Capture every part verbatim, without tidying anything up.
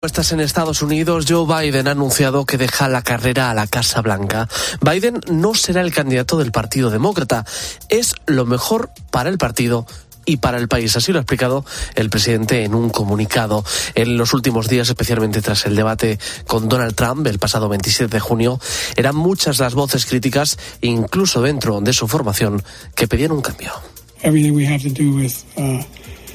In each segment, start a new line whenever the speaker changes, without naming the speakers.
Estás en Estados Unidos. Joe Biden ha anunciado que deja la carrera a la Casa Blanca. Biden no será el candidato del Partido Demócrata. Es lo mejor para el partido y para el país. Así lo ha explicado el presidente en un comunicado. En los últimos días, especialmente tras el debate con Donald Trump el pasado veintisiete de junio, eran muchas las voces críticas, incluso dentro de su formación, que pedían un cambio.
Everything we have to do with, uh,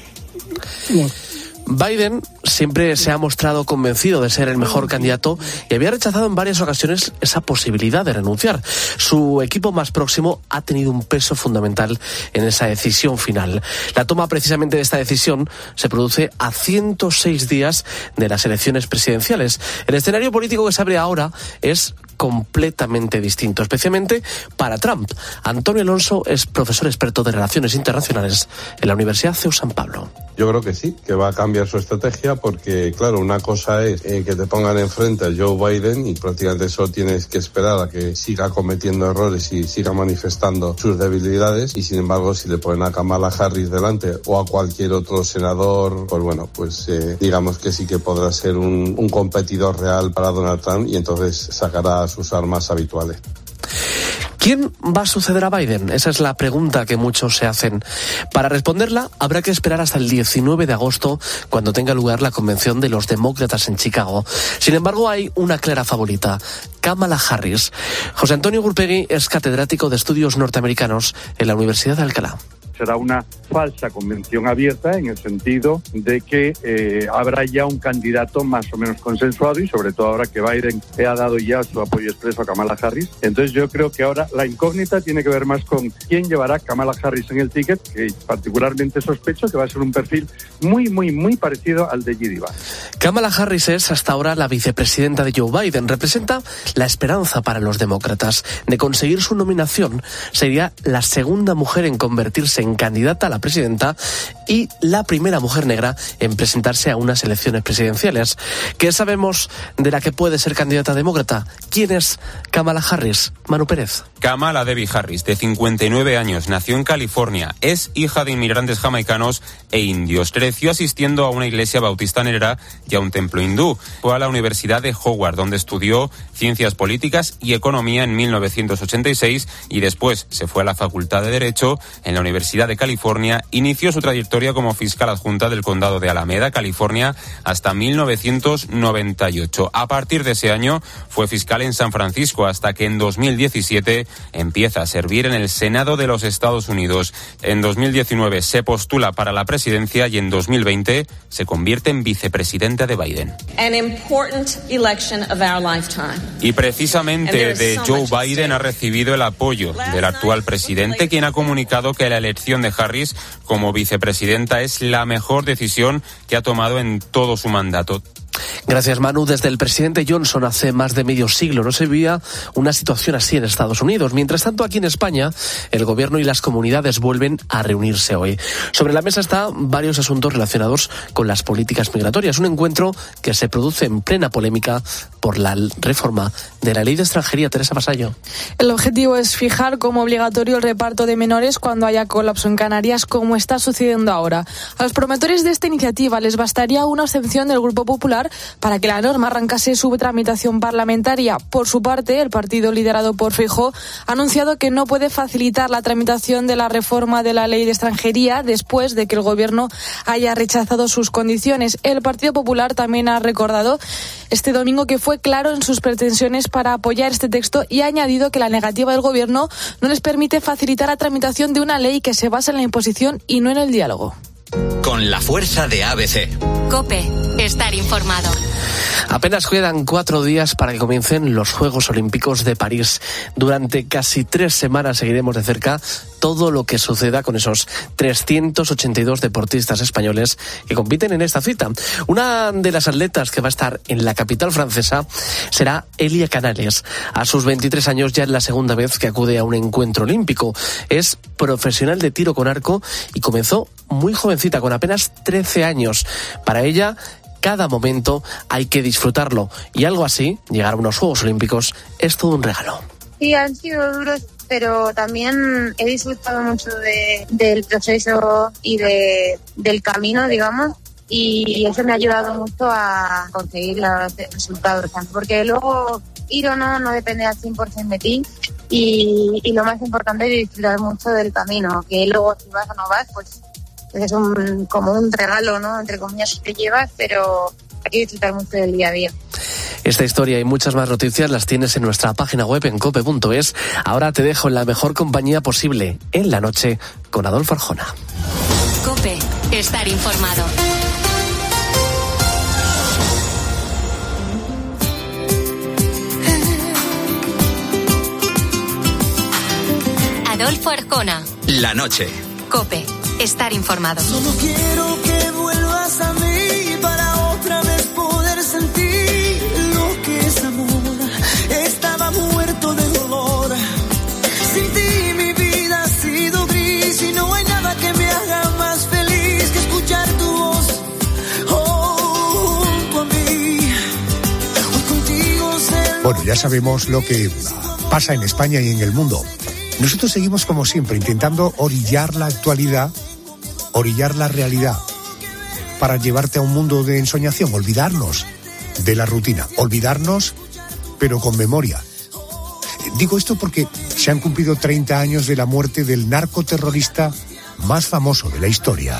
look.
Biden siempre se ha mostrado convencido de ser el mejor candidato y había rechazado en varias ocasiones esa posibilidad de renunciar. Su equipo más próximo ha tenido un peso fundamental en esa decisión final. La toma precisamente de esta decisión se produce a ciento seis días de las elecciones presidenciales. El escenario político que se abre ahora es completamente distinto, especialmente para Trump. Antonio Alonso es profesor experto de Relaciones Internacionales en la Universidad C E U San Pablo.
Yo creo que sí, que va a cambiar su estrategia porque, claro, una cosa es eh, que te pongan enfrente a Joe Biden y prácticamente solo tienes que esperar a que siga cometiendo errores y siga manifestando sus debilidades, y sin embargo si le ponen a Kamala Harris delante o a cualquier otro senador, pues bueno, pues eh, digamos que sí que podrá ser un, un competidor real para Donald Trump y entonces sacará sus armas habituales.
¿Quién va a suceder a Biden? Esa es la pregunta que muchos se hacen. Para responderla, habrá que esperar hasta el diecinueve de agosto, cuando tenga lugar la convención de los demócratas en Chicago. Sin embargo, hay una clara favorita: Kamala Harris. José Antonio Gurpegui es catedrático de Estudios Norteamericanos en la Universidad de Alcalá.
Será una falsa convención abierta en el sentido de que eh, habrá ya un candidato más o menos consensuado, y sobre todo ahora que Biden ha dado ya su apoyo expreso a Kamala Harris. Entonces yo creo que ahora la incógnita tiene que ver más con quién llevará Kamala Harris en el ticket, que particularmente sospecho que va a ser un perfil muy, muy, muy parecido al de J D Vance.
Kamala Harris es hasta ahora la vicepresidenta de Joe Biden. Representa la esperanza para los demócratas de conseguir su nominación. Sería la segunda mujer en convertirse en candidata a la presidenta y la primera mujer negra en presentarse a unas elecciones presidenciales. ¿Qué sabemos de la que puede ser candidata demócrata? ¿Quién es Kamala Harris? Manu Pérez.
Kamala Debbie Harris, de cincuenta y nueve años, nació en California, es hija de inmigrantes jamaicanos e indios. Creció asistiendo a una iglesia bautista negra y a un templo hindú. Fue a la Universidad de Howard, donde estudió ciencias políticas y economía en mil novecientos ochenta y seis, y después se fue a la Facultad de Derecho en la Universidad de California. Inició su trayectoria como fiscal adjunta del condado de Alameda, California, hasta mil novecientos noventa y ocho. A partir de ese año fue fiscal en San Francisco, hasta que en dos mil diecisiete empieza a servir en el Senado de los Estados Unidos. En dos mil diecinueve se postula para la presidencia y en dos mil veinte se convierte en vicepresidenta de Biden.
An important election of our lifetime.
Y precisamente de Joe Biden ha recibido el apoyo del actual presidente, quien ha comunicado que la elección de Harris como vicepresidenta es la mejor decisión que ha tomado en todo su mandato.
Gracias, Manu. Desde el presidente Johnson hace más de medio siglo no se vivía una situación así en Estados Unidos. Mientras tanto, aquí en España, el gobierno y las comunidades vuelven a reunirse hoy. Sobre la mesa están varios asuntos relacionados con las políticas migratorias. Un encuentro que se produce en plena polémica por la reforma de la ley de extranjería. Teresa Vasallo.
El objetivo es fijar como obligatorio el reparto de menores cuando haya colapso en Canarias, como está sucediendo ahora. A los promotores de esta iniciativa les bastaría una abstención del Grupo Popular para que la norma arrancase su tramitación parlamentaria. Por su parte, el partido liderado por Feijóo ha anunciado que no puede facilitar la tramitación de la reforma de la ley de extranjería después de que el gobierno haya rechazado sus condiciones. El Partido Popular también ha recordado este domingo que fue claro en sus pretensiones para apoyar este texto y ha añadido que la negativa del gobierno no les permite facilitar la tramitación de una ley que se basa en la imposición y no en el diálogo.
Con la fuerza de A B C.
COPE. Estar informado.
Apenas quedan cuatro días para que comiencen los Juegos Olímpicos de París. Durante casi tres semanas seguiremos de cerca todo lo que suceda con esos trescientos ochenta y dos deportistas españoles que compiten en esta cita. Una de las atletas que va a estar en la capital francesa será Elia Canales. A sus veintitrés años ya es la segunda vez que acude a un encuentro olímpico. Es profesional de tiro con arco y comenzó muy jovencita, con apenas trece años. Para ella, cada momento hay que disfrutarlo, y algo así, llegar a unos Juegos Olímpicos, es todo un regalo.
Sí, han sido duros, pero también he disfrutado mucho de, del proceso y de, del camino, digamos. y eso me ha ayudado mucho a conseguir los resultados, porque luego ir o no no depende al cien por ciento de ti y, y lo más importante es disfrutar mucho del camino, que luego si vas o no vas, pues es un, como un regalo, ¿no? Entre comillas que te llevas, pero hay que disfrutar mucho del día a día.
Esta historia y muchas más noticias las tienes en nuestra página web en cope punto es. Ahora te dejo en la mejor compañía posible, En la Noche, con Adolfo Arjona.
COPE, estar informado. Adolfo Arjona.
La Noche.
COPE, estar informado.
Solo quiero que vuelvas a mí para otra vez poder sentir lo que es amor. Estaba muerto de dolor. Sin ti mi vida ha sido gris y no hay nada que me haga más feliz que escuchar tu voz. Oh, junto a mí. Hoy contigo se...
Bueno, ya sabemos lo que pasa en España y en el mundo. Nosotros seguimos como siempre intentando orillar la actualidad, orillar la realidad, para llevarte a un mundo de ensoñación, olvidarnos de la rutina, olvidarnos pero con memoria. Digo esto porque se han cumplido treinta años de la muerte del narcoterrorista más famoso de la historia.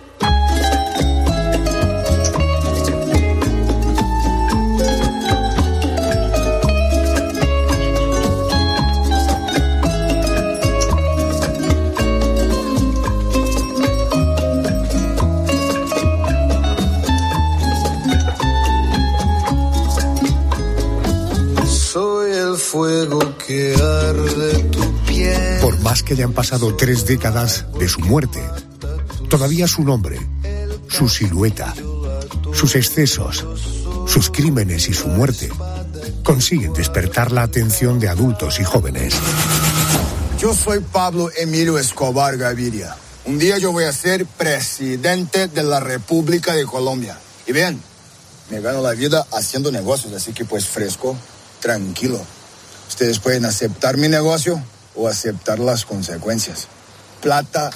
Fuego que arde tu piel.
Por más que hayan pasado tres décadas de su muerte, todavía su nombre, su silueta, sus excesos, sus crímenes y su muerte consiguen despertar la atención de adultos y jóvenes.
Yo soy Pablo Emilio Escobar Gaviria. Un día yo voy a ser presidente de la República de Colombia. Y vean, me gano la vida haciendo negocios, así que pues fresco, tranquilo. Ustedes pueden aceptar mi negocio o aceptar las consecuencias. Plata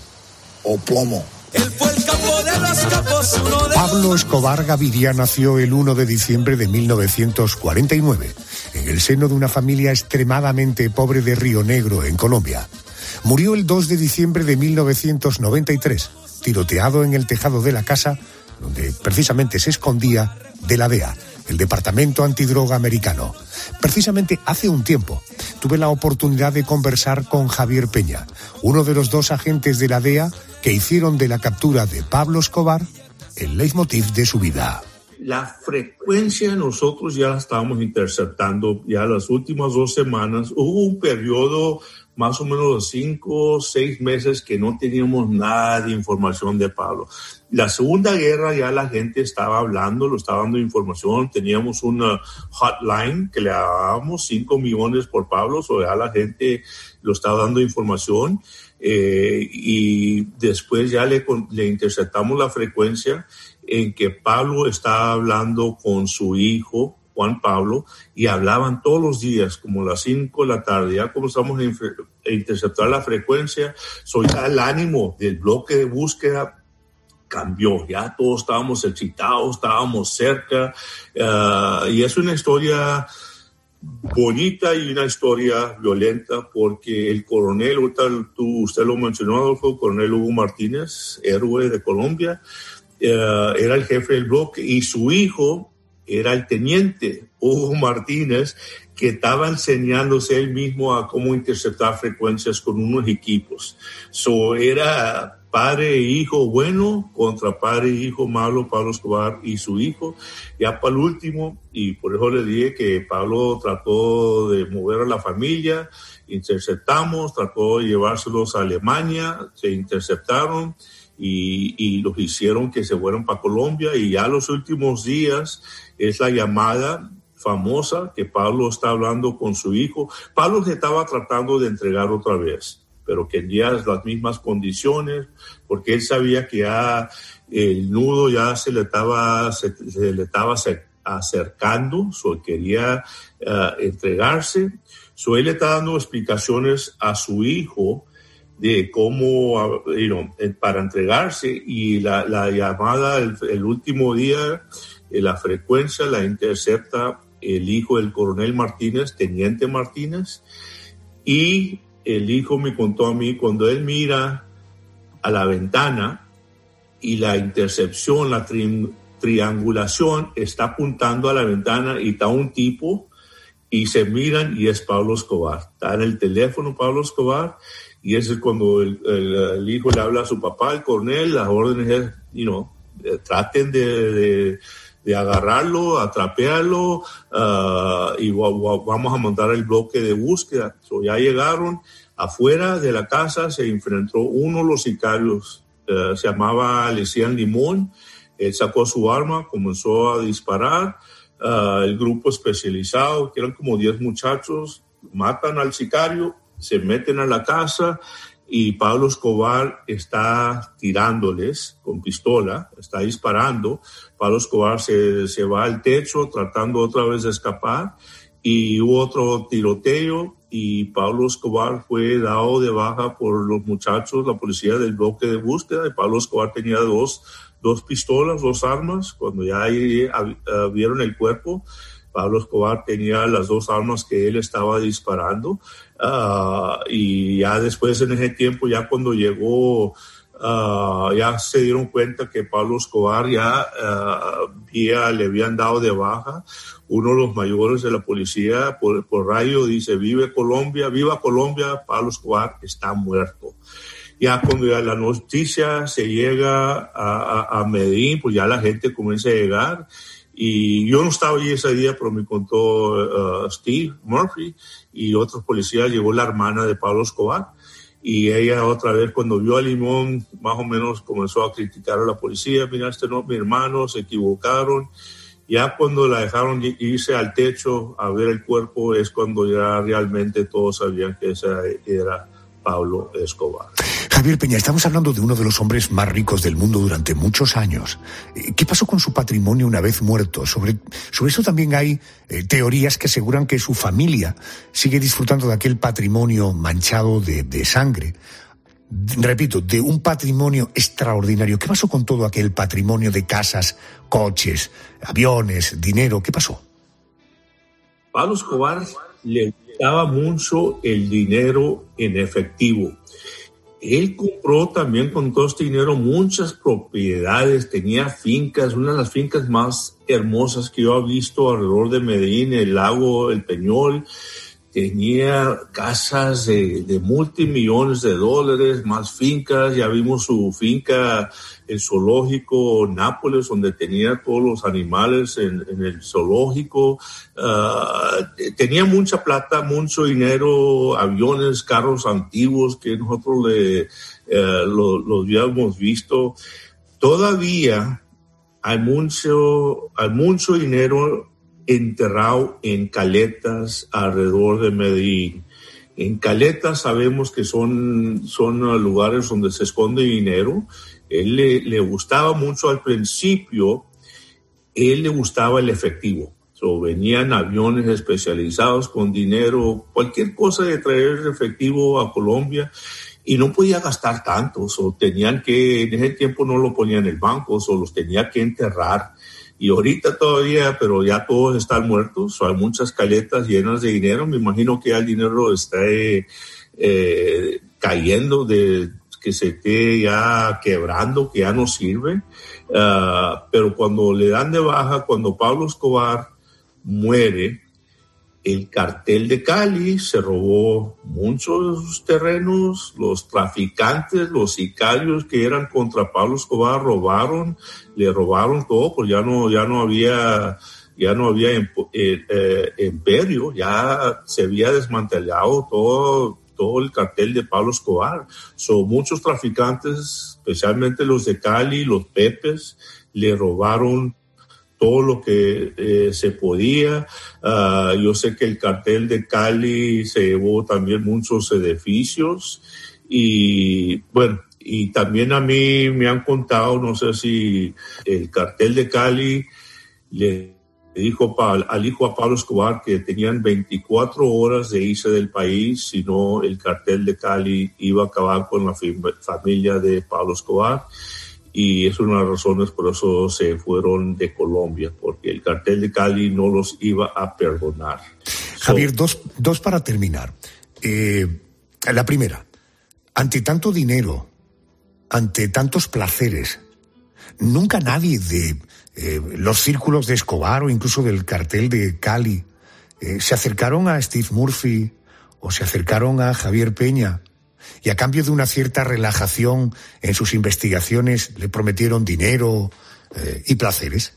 o plomo.
Él fue el capo de los capos, uno de...
Pablo Escobar Gaviria nació el uno de diciembre de mil novecientos cuarenta y nueve en el seno de una familia extremadamente pobre de Río Negro, en Colombia. Murió el dos de diciembre de mil novecientos noventa y tres, tiroteado en el tejado de la casa donde precisamente se escondía de la D E A, el Departamento Antidroga americano. Precisamente hace un tiempo tuve la oportunidad de conversar con Javier Peña, uno de los dos agentes de la D E A que hicieron de la captura de Pablo Escobar el leitmotiv de su vida.
La frecuencia nosotros ya la estábamos interceptando ya las últimas dos semanas. Hubo un periodo más o menos de cinco o seis meses que no teníamos nada de información de Pablo. La Segunda Guerra ya la gente estaba hablando, lo estaba dando información. Teníamos una hotline que le dábamos cinco millones por Pablo, o ya la gente lo estaba dando información. Eh, y después ya le, le interceptamos la frecuencia en que Pablo estaba hablando con su hijo, Juan Pablo, y hablaban todos los días, como a las cinco de la tarde. Ya comenzamos a interceptar la frecuencia, so ya el ánimo del bloque de búsqueda cambió, ya todos estábamos excitados, estábamos cerca, uh, y es una historia bonita y una historia violenta, porque el coronel, tú, usted lo mencionó, Adolfo, el coronel Hugo Martínez, héroe de Colombia, uh, era el jefe del bloque, y su hijo era el teniente Hugo Martínez, que estaba enseñándose él mismo a cómo interceptar frecuencias con unos equipos. So, era padre e hijo bueno contra padre e hijo malo, Pablo Escobar y su hijo. Ya para el último, y por eso le dije que Pablo trató de mover a la familia, interceptamos, trató de llevárselos a Alemania, se interceptaron y, y los hicieron que se fueran para Colombia, y ya los últimos días es la llamada famosa que Pablo está hablando con su hijo. Pablo se estaba tratando de entregar otra vez, pero quería las mismas condiciones, porque él sabía que ya el nudo ya se le estaba, se, se le estaba acercando, so quería uh, entregarse. So él le está dando explicaciones a su hijo de cómo, you know, para entregarse, y la, la llamada el, el último día, la frecuencia la intercepta el hijo del coronel Martínez, teniente Martínez, y el hijo me contó a mí, cuando él mira a la ventana y la intercepción, la tri- triangulación está apuntando a la ventana y está un tipo y se miran y es Pablo Escobar. Está en el teléfono Pablo Escobar y ese es cuando el, el, el hijo le habla a su papá, el coronel, las órdenes es, you know, traten de, de, de agarrarlo, atrapearlo uh, y wa, wa, vamos a montar el bloque de búsqueda. So, ya llegaron. Afuera de la casa se enfrentó uno de los sicarios, uh, se llamaba Lecian Limón. Él sacó su arma, comenzó a disparar. Uh, el grupo especializado, que eran como diez muchachos, matan al sicario, se meten a la casa y Pablo Escobar está tirándoles con pistola, está disparando. Pablo Escobar se, se va al techo tratando otra vez de escapar y hubo otro tiroteo y Pablo Escobar fue dado de baja por los muchachos, la policía del bloque de búsqueda, y Pablo Escobar tenía dos, dos pistolas, dos armas. Cuando ya ahí, uh, vieron el cuerpo, Pablo Escobar tenía las dos armas que él estaba disparando. Uh, y ya después, en ese tiempo, ya cuando llegó, uh, ya se dieron cuenta que Pablo Escobar ya, uh, ya le habían dado de baja. Uno de los mayores de la policía por, por radio dice: vive Colombia, viva Colombia, Pablo Escobar está muerto. Ya cuando ya la noticia se llega a, a, a Medellín, pues ya la gente comienza a llegar. Y yo no estaba allí ese día, pero me contó uh, Steve Murphy y otros policías. Llegó la hermana de Pablo Escobar y ella otra vez, cuando vio a Limón, más o menos comenzó a criticar a la policía. Mira, este no, mi hermano, se equivocaron. Ya cuando la dejaron irse al techo a ver el cuerpo es cuando ya realmente todos sabían que ese era Pablo Escobar.
Javier Peña, estamos hablando de uno de los hombres más ricos del mundo durante muchos años. ¿Qué pasó con su patrimonio una vez muerto? Sobre, sobre eso también hay eh, teorías que aseguran que su familia sigue disfrutando de aquel patrimonio manchado de, de sangre. Repito, de un patrimonio extraordinario. ¿Qué pasó con todo aquel patrimonio de casas, coches, aviones, dinero? ¿Qué pasó?
Pablo Escobar le gustaba mucho el dinero en efectivo. Él compró también con todo este dinero muchas propiedades, tenía fincas, una de las fincas más hermosas que yo he visto alrededor de Medellín, el lago El Peñol. Tenía casas de, de multimillones de dólares, más fincas. Ya vimos su finca, el zoológico Nápoles, donde tenía todos los animales en, en el zoológico. Uh, tenía mucha plata, mucho dinero, aviones, carros antiguos que nosotros le, uh, lo, los habíamos visto. Todavía hay mucho, hay mucho dinero enterrado en caletas alrededor de Medellín. En caletas sabemos que son, son lugares donde se esconde dinero. Él le, le gustaba mucho al principio, él le gustaba el efectivo. So, venían aviones especializados con dinero, cualquier cosa de traer efectivo a Colombia, y no podía gastar tanto. So, tenían que, en ese tiempo no lo ponían en el banco, so, los tenía que enterrar. Y ahorita todavía, pero ya todos están muertos. So, hay muchas caletas llenas de dinero. Me imagino que ya el dinero está eh, eh, cayendo, de que se esté ya quebrando, que ya no sirve. Uh, pero cuando le dan de baja, cuando Pablo Escobar muere, el cartel de Cali se robó muchos terrenos, los traficantes, los sicarios que eran contra Pablo Escobar robaron, le robaron todo, pues ya no, ya no había, ya no había eh, eh, imperio, ya se había desmantelado todo, todo el cartel de Pablo Escobar. So, muchos traficantes, especialmente los de Cali, los Pepes, le robaron todo lo que eh, se podía. Uh, yo sé que el cartel de Cali se llevó también muchos edificios y bueno, y también a mí me han contado, no sé si el cartel de Cali le le dijo al hijo a Pablo Escobar que tenían veinticuatro horas de irse del país, si no el cartel de Cali iba a acabar con la familia de Pablo Escobar. Y es una de las razones por eso se fueron de Colombia, porque el cartel de Cali no los iba a perdonar.
Javier, so, dos, dos para terminar. Eh, la primera, ante tanto dinero, ante tantos placeres, nunca nadie de eh, los círculos de Escobar o incluso del cartel de Cali eh, se acercaron a Steve Murphy o se acercaron a Javier Peña y a cambio de una cierta relajación en sus investigaciones le prometieron dinero eh, y placeres.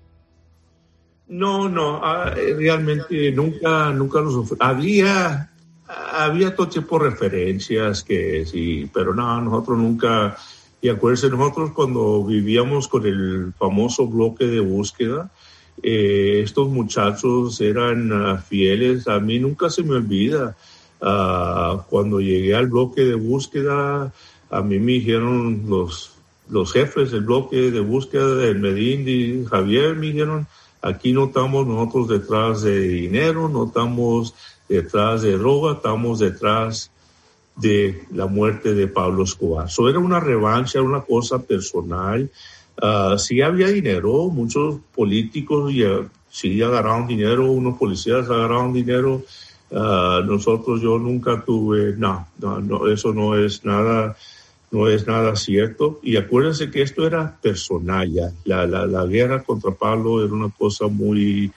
No, no, realmente nunca, nunca los ofre- había, había todo tipo de referencias que sí, pero no, nosotros nunca. Y acuérdense, nosotros cuando vivíamos con el famoso bloque de búsqueda, eh, estos muchachos eran uh, fieles. A mí nunca se me olvida. Uh, cuando llegué al bloque de búsqueda, a mí me dijeron los, los jefes del bloque de búsqueda del Medellín y Javier, me dijeron, aquí no estamos nosotros detrás de dinero, no estamos detrás de droga, estamos detrás de la muerte de Pablo Escobar. Eso era una revancha, una cosa personal. Uh, sí había dinero, muchos políticos y, uh, sí agarraron dinero, unos policías agarraron dinero. Uh, nosotros, yo nunca tuve, no, no, no, eso no es nada, no es nada cierto. Y acuérdense que esto era personal ya. La, la, la guerra contra Pablo era una cosa muy,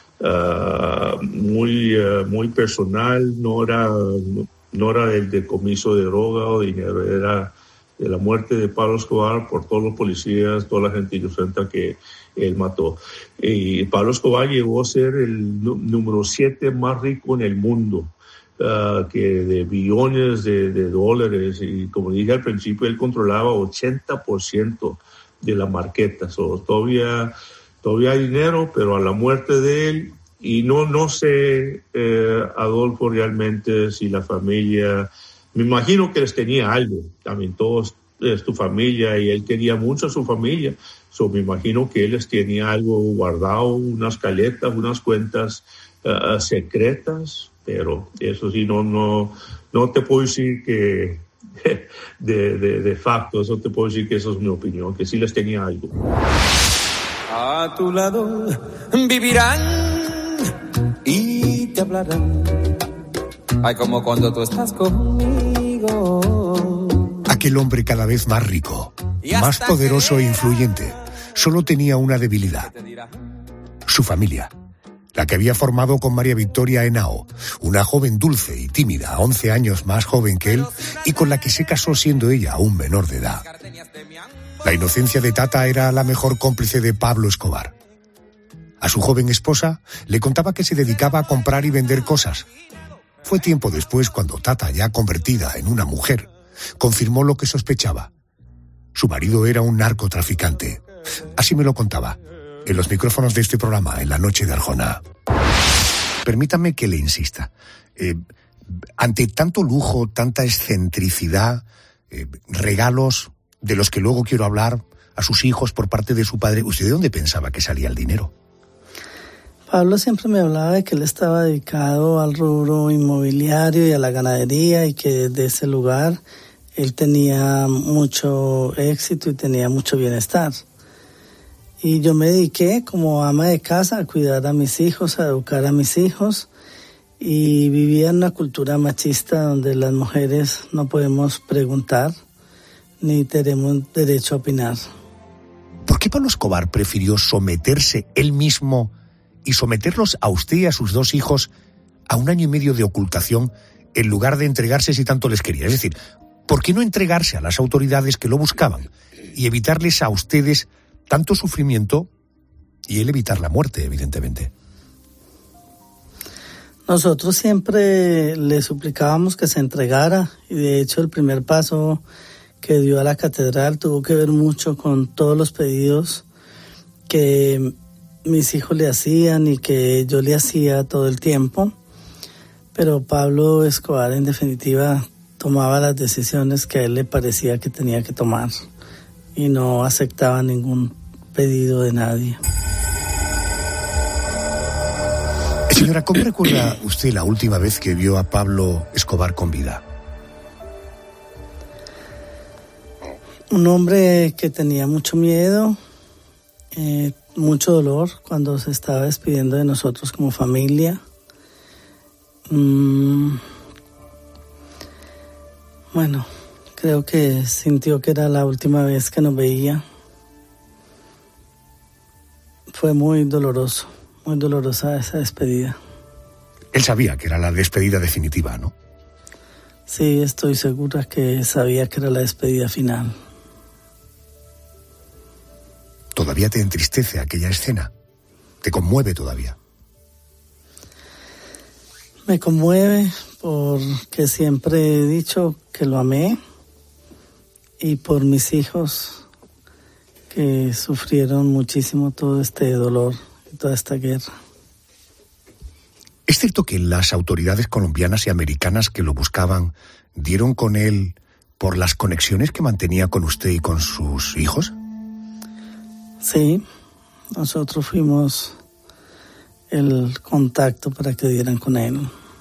uh, muy, uh, muy personal. No era, no, no era del decomiso de droga o dinero, era de la muerte de Pablo Escobar por todos los policías, toda la gente inocente que él mató. Y Pablo Escobar llegó a ser el número siete más rico en el mundo, uh, que de billones de, de dólares. Y como dije al principio, él controlaba ochenta por ciento de la marqueta. So, todavía, todavía hay dinero, pero a la muerte de él, y no, no sé, eh, Adolfo, realmente si la familia, me imagino que les tenía algo, también todos es tu familia y él quería mucho a su familia. So, me imagino que él les tenía algo guardado, unas caletas, unas cuentas uh, secretas, pero eso sí, no, no, no te puedo decir que de, de, de facto, eso te puedo decir que eso es mi opinión, que sí les tenía algo.
A tu lado vivirán y te hablarán. Ay, como cuando tú estás conmigo.
Aquel hombre cada vez más rico, más poderoso e influyente, solo tenía una debilidad: su familia, la que había formado con María Victoria Henao, una joven dulce y tímida, once años más joven que él, y con la que se casó siendo ella aún menor de edad. La inocencia de Tata era la mejor cómplice de Pablo Escobar. A su joven esposa le contaba que se dedicaba a comprar y vender cosas. Fue tiempo después cuando Tata, ya convertida en una mujer, confirmó lo que sospechaba. Su marido era un narcotraficante. Así me lo contaba en los micrófonos de este programa en la noche de Arjona. Permítame que le insista. Eh, ante tanto lujo, tanta excentricidad, eh, regalos de los que luego quiero hablar a sus hijos por parte de su padre, ¿usted de dónde pensaba que salía el dinero?
Pablo siempre me hablaba de que él estaba dedicado al rubro inmobiliario y a la ganadería y que desde ese lugar él tenía mucho éxito y tenía mucho bienestar. Y yo me dediqué como ama de casa a cuidar a mis hijos, a educar a mis hijos, y vivía en una cultura machista donde las mujeres no podemos preguntar ni tenemos derecho a opinar.
¿Por qué Pablo Escobar prefirió someterse él mismo y someterlos a usted y a sus dos hijos a un año y medio de ocultación en lugar de entregarse si tanto les quería? Es decir, ¿por qué no entregarse a las autoridades que lo buscaban y evitarles a ustedes tanto sufrimiento y él evitar la muerte, evidentemente?
Nosotros siempre le suplicábamos que se entregara, y de hecho el primer paso que dio a la catedral tuvo que ver mucho con todos los pedidos que mis hijos le hacían y que yo le hacía todo el tiempo. Pero Pablo Escobar, en definitiva, tomaba las decisiones que a él le parecía que tenía que tomar y no aceptaba ningún pedido de nadie.
Señora, ¿cómo recuerda usted la última vez que vio a Pablo Escobar con vida?
Un hombre que tenía mucho miedo, eh, mucho dolor cuando se estaba despidiendo de nosotros como familia. Mm, bueno, creo que sintió que era la última vez que nos veía. Fue muy doloroso, muy dolorosa esa despedida.
Él sabía que era la despedida definitiva, ¿no?
Sí, estoy segura que sabía que era la despedida final.
¿Todavía te entristece aquella escena? ¿Te conmueve todavía?
Me conmueve porque siempre he dicho que lo amé y por mis hijos que sufrieron muchísimo todo este dolor y toda esta guerra.
¿Es cierto que las autoridades colombianas y americanas que lo buscaban dieron con él por las conexiones que mantenía con usted y con sus hijos?
Sí, nosotros fuimos el contacto para que dieran con él.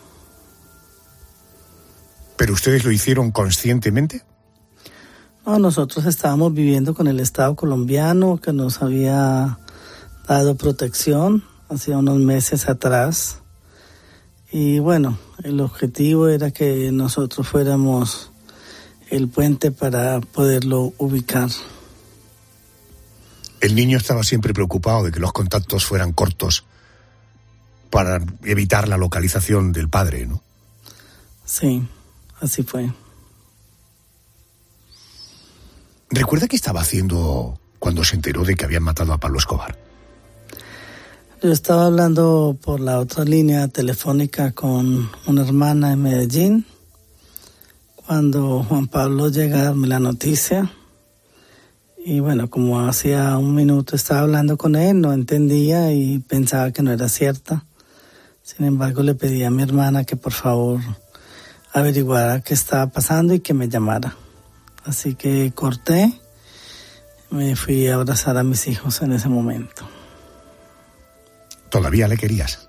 ¿Pero ustedes lo hicieron conscientemente?
No, nosotros estábamos viviendo con el Estado colombiano que nos había dado protección hace unos meses atrás. Y bueno, el objetivo era que nosotros fuéramos el puente para poderlo ubicar.
El niño estaba siempre preocupado de que los contactos fueran cortos para evitar la localización del padre, ¿no?
Sí, así fue.
¿Recuerda qué estaba haciendo cuando se enteró de que habían matado a Pablo Escobar?
Yo estaba hablando por la otra línea telefónica con una hermana en Medellín cuando Juan Pablo llega a darme la noticia. Y bueno, como hacía un minuto estaba hablando con él, no entendía y pensaba que no era cierta. Sin embargo, le pedí a mi hermana que por favor averiguara qué estaba pasando y que me llamara. Así que corté, me fui a abrazar a mis hijos en ese momento.
¿Todavía le querías?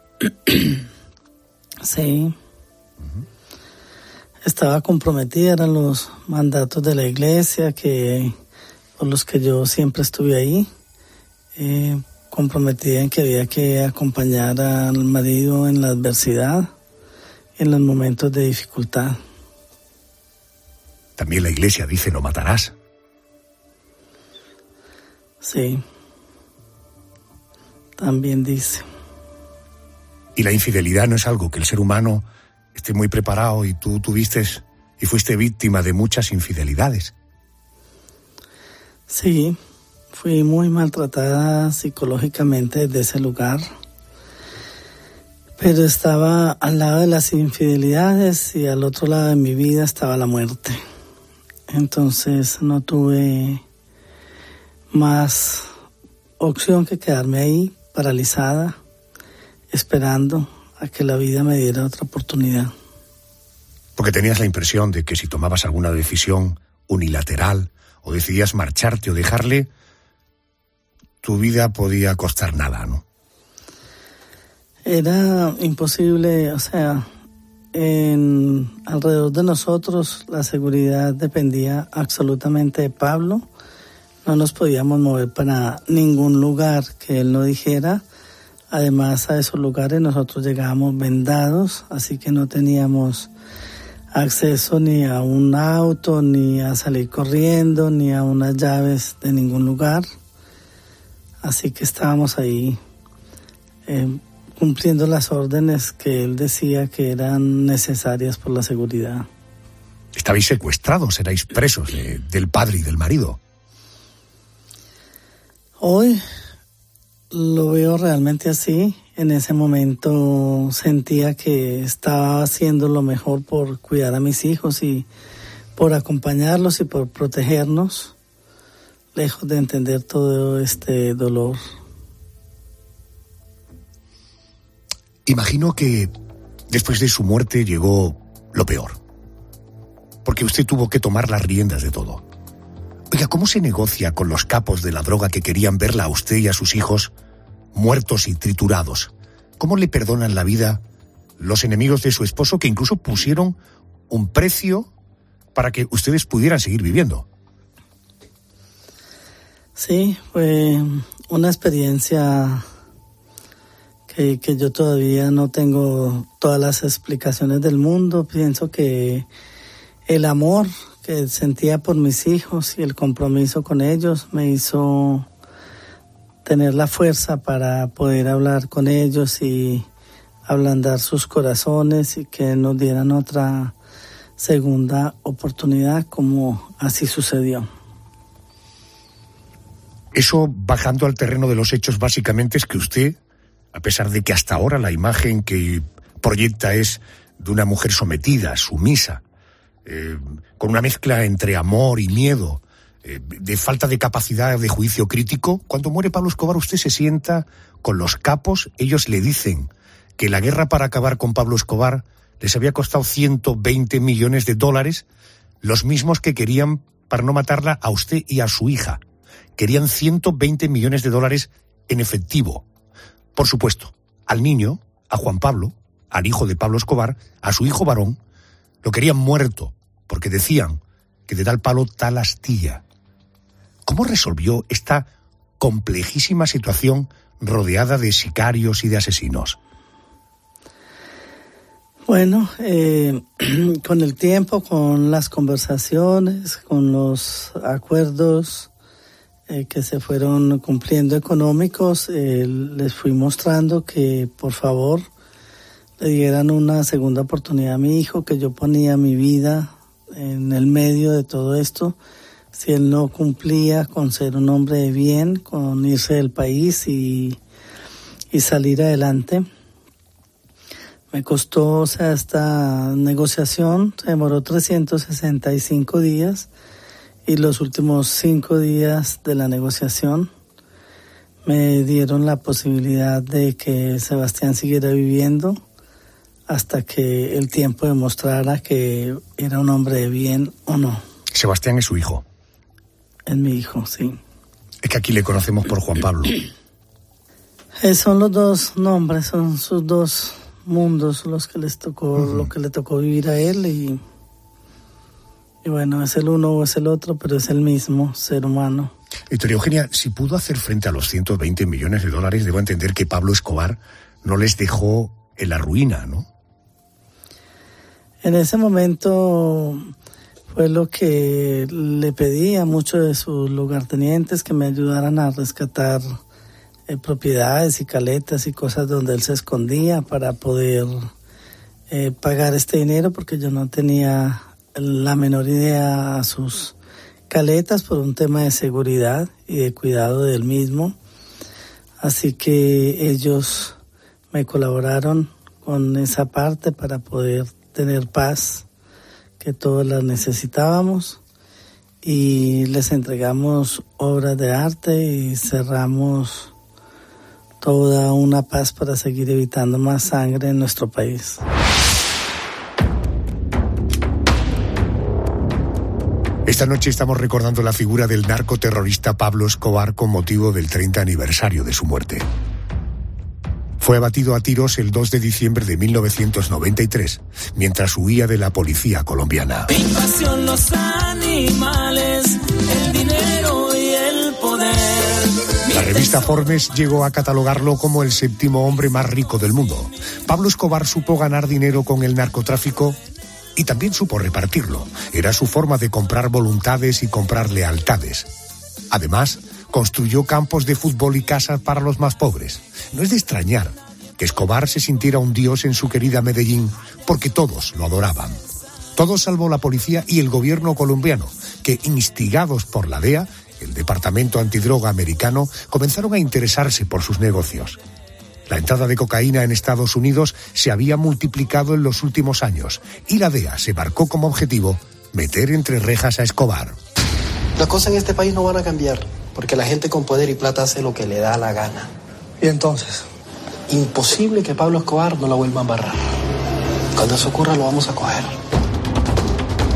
Sí. Uh-huh. Estaba comprometida, eran los mandatos de la iglesia que por los que yo siempre estuve ahí, eh, comprometida en que había que acompañar al marido en la adversidad, en los momentos de dificultad.
También la iglesia dice no matarás.
Sí, también dice.
Y la infidelidad no es algo que el ser humano esté muy preparado y tú tuviste y fuiste víctima de muchas infidelidades.
Sí, fui muy maltratada psicológicamente desde ese lugar, pero estaba al lado de las infidelidades y al otro lado de mi vida estaba la muerte. Entonces no tuve más opción que quedarme ahí paralizada, esperando a que la vida me diera otra oportunidad.
Porque tenías la impresión de que si tomabas alguna decisión unilateral o decidías marcharte o dejarle, tu vida podía costar nada, ¿no?
Era imposible, o sea, en alrededor de nosotros la seguridad dependía absolutamente de Pablo. No nos podíamos mover para ningún lugar que él no dijera. Además, a esos lugares nosotros llegábamos vendados, así que no teníamos acceso ni a un auto, ni a salir corriendo, ni a unas llaves de ningún lugar. Así que estábamos ahí eh, cumpliendo las órdenes que él decía que eran necesarias por la seguridad.
Estabais secuestrados, erais presos de, del padre y del marido.
Hoy lo veo realmente así. En ese momento sentía que estaba haciendo lo mejor por cuidar a mis hijos y por acompañarlos y por protegernos, lejos de entender todo este dolor.
Imagino que después de su muerte llegó lo peor, porque usted tuvo que tomar las riendas de todo. Oiga, ¿cómo se negocia con los capos de la droga que querían verla a usted y a sus hijos muertos y triturados ¿Cómo le perdonan la vida los enemigos de su esposo, que incluso pusieron un precio para que ustedes pudieran seguir viviendo?
Sí, fue una experiencia que, que yo todavía no tengo todas las explicaciones del mundo. Pienso que el amor que sentía por mis hijos y el compromiso con ellos me hizo tener la fuerza para poder hablar con ellos y ablandar sus corazones y que nos dieran otra segunda oportunidad, como así sucedió.
Eso, bajando al terreno de los hechos, básicamente es que usted, a pesar de que hasta ahora la imagen que proyecta es de una mujer sometida, sumisa, eh, con una mezcla entre amor y miedo, eh, de falta de capacidad de juicio crítico, cuando muere Pablo Escobar usted se sienta con los capos, ellos le dicen que la guerra para acabar con Pablo Escobar les había costado ciento veinte millones de dólares, los mismos que querían para no matarla a usted y a su hija. Querían ciento veinte millones de dólares en efectivo. Por supuesto, al niño, a Juan Pablo, al hijo de Pablo Escobar, a su hijo varón, lo querían muerto, porque decían que de tal palo tal astilla. ¿Cómo resolvió esta complejísima situación rodeada de sicarios y de asesinos?
Bueno, eh, con el tiempo, con las conversaciones, con los acuerdos eh, que se fueron cumpliendo económicos, eh, les fui mostrando que por favor le dieran una segunda oportunidad a mi hijo, que yo ponía mi vida en el medio de todo esto. Si él no cumplía con ser un hombre de bien, con irse del país y, y salir adelante. Me costó, o sea, esta negociación se demoró trescientos sesenta y cinco días y los últimos cinco días de la negociación me dieron la posibilidad de que Sebastián siguiera viviendo hasta que el tiempo demostrara que era un hombre de bien o no.
Sebastián es su hijo.
Es mi hijo, sí.
Es que aquí le conocemos por Juan Pablo.
Eh, son los dos nombres, son sus dos mundos los que les tocó, uh-huh. lo que le tocó vivir a él y, y bueno, es el uno o es el otro, pero es el mismo ser humano.
Victoria Eugenia, si pudo hacer frente a los ciento veinte millones de dólares, debo entender que Pablo Escobar no les dejó en la ruina, ¿no?
En ese momento fue lo que le pedí a muchos de sus lugartenientes que me ayudaran a rescatar Eh, propiedades y caletas y cosas donde él se escondía para poder eh, pagar este dinero, porque yo no tenía la menor idea a sus caletas por un tema de seguridad y de cuidado del mismo. Así que ellos me colaboraron con esa parte para poder tener paz, que todos la necesitábamos, y les entregamos obras de arte y cerramos toda una paz para seguir evitando más sangre en nuestro país.
Esta noche estamos recordando la figura del narcoterrorista Pablo Escobar con motivo del treinta aniversario de su muerte. Fue abatido a tiros el dos de diciembre de mil novecientos noventa y tres, mientras huía de la policía colombiana.
Mi pasión, los animales, el dinero y el poder.
La revista Forbes llegó a catalogarlo como el séptimo hombre más rico del mundo. Pablo Escobar supo ganar dinero con el narcotráfico y también supo repartirlo. Era su forma de comprar voluntades y comprar lealtades. Además, construyó campos de fútbol y casas para los más pobres. No es de extrañar que Escobar se sintiera un dios en su querida Medellín, porque todos lo adoraban. Todos salvo la policía y el gobierno colombiano, que, instigados por la D E A, el Departamento Antidroga americano, comenzaron a interesarse por sus negocios. La entrada de cocaína en Estados Unidos se había multiplicado en los últimos años y la D E A se marcó como objetivo meter entre rejas a Escobar.
Las cosas en este país no van a cambiar porque la gente con poder y plata hace lo que le da la gana.
¿Y entonces?
Imposible que Pablo Escobar no la vuelva a embarrar. Cuando eso ocurra lo vamos a coger.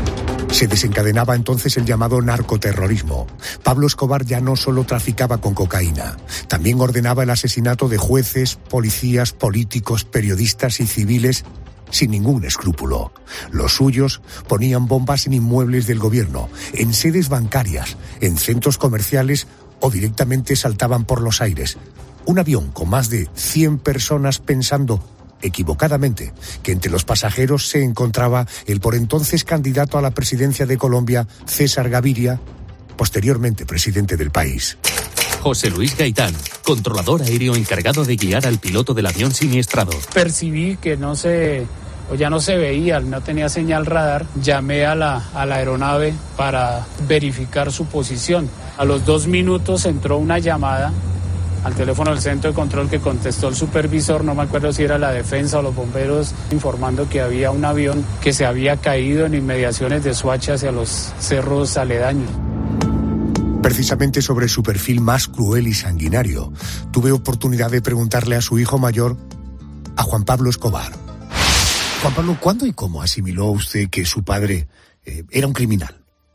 Se desencadenaba entonces el llamado narcoterrorismo. Pablo Escobar ya no solo traficaba con cocaína, también ordenaba el asesinato de jueces, policías, políticos, periodistas y civiles sin ningún escrúpulo. Los suyos ponían bombas en inmuebles del gobierno, en sedes bancarias, en centros comerciales o directamente saltaban por los aires. Un avión con más de cien personas pensando equivocadamente que entre los pasajeros se encontraba el por entonces candidato a la presidencia de Colombia, César Gaviria, posteriormente presidente del país.
José Luis Gaitán, controlador aéreo encargado de guiar al piloto del avión siniestrado.
Percibí que no se, o ya no se veía, no tenía señal radar. Llamé a la, a la aeronave para verificar su posición. A los dos minutos entró una llamada al teléfono del centro de control que contestó el supervisor, no me acuerdo si era la defensa o los bomberos, informando que había un avión que se había caído en inmediaciones de Soacha hacia los cerros aledaños.
Precisamente sobre su perfil más cruel y sanguinario, tuve oportunidad de preguntarle a su hijo mayor, a Juan Pablo Escobar. Juan Pablo, ¿cuándo y cómo asimiló usted que su padre eh, era un criminal?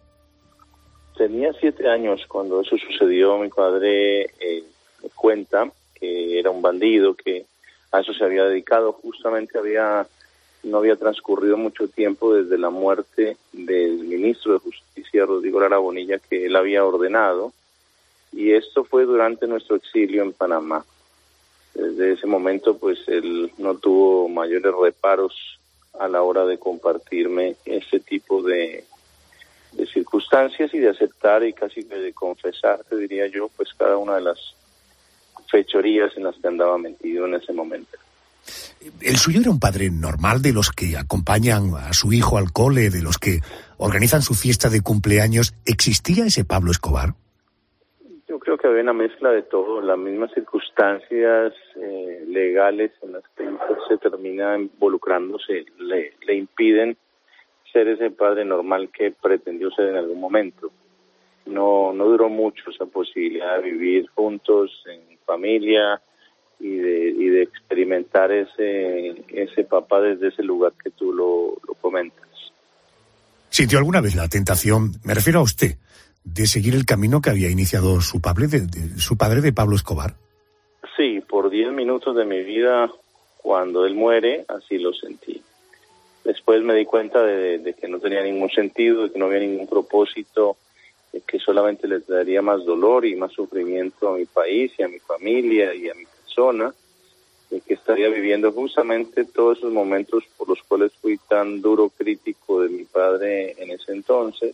Tenía siete años cuando eso sucedió. Mi padre eh, me cuenta que era un bandido, que a eso se había dedicado. Justamente había no había transcurrido mucho tiempo desde la muerte del ministro de Justicia, Rodrigo Lara Bonilla, que él había ordenado, y esto fue durante nuestro exilio en Panamá. Desde ese momento, pues, él no tuvo mayores reparos a la hora de compartirme ese tipo de, de circunstancias y de aceptar y casi de confesar, te diría yo, pues, cada una de las fechorías en las que andaba metido en ese momento.
¿El suyo era un padre normal, de los que acompañan a su hijo al cole, de los que organizan su fiesta de cumpleaños? ¿Existía ese Pablo Escobar?
Yo creo que había una mezcla de todo, las mismas circunstancias eh, legales en las que se termina involucrándose le, le impiden ser ese padre normal que pretendió ser en algún momento. No, no duró mucho esa posibilidad de vivir juntos en familia y de, y de experimentar ese, ese papá desde ese lugar que tú lo, lo comentas.
¿Sintió alguna vez la tentación, me refiero a usted, de seguir el camino que había iniciado su padre de, de, su padre de Pablo Escobar?
Sí, por diez minutos de mi vida, cuando él muere, así lo sentí. Después me di cuenta de, de que no tenía ningún sentido, de que no había ningún propósito, de que solamente le daría más dolor y más sufrimiento a mi país y a mi familia y a mi persona, de que estaría viviendo justamente todos esos momentos por los cuales fui tan duro crítico de mi padre en ese entonces.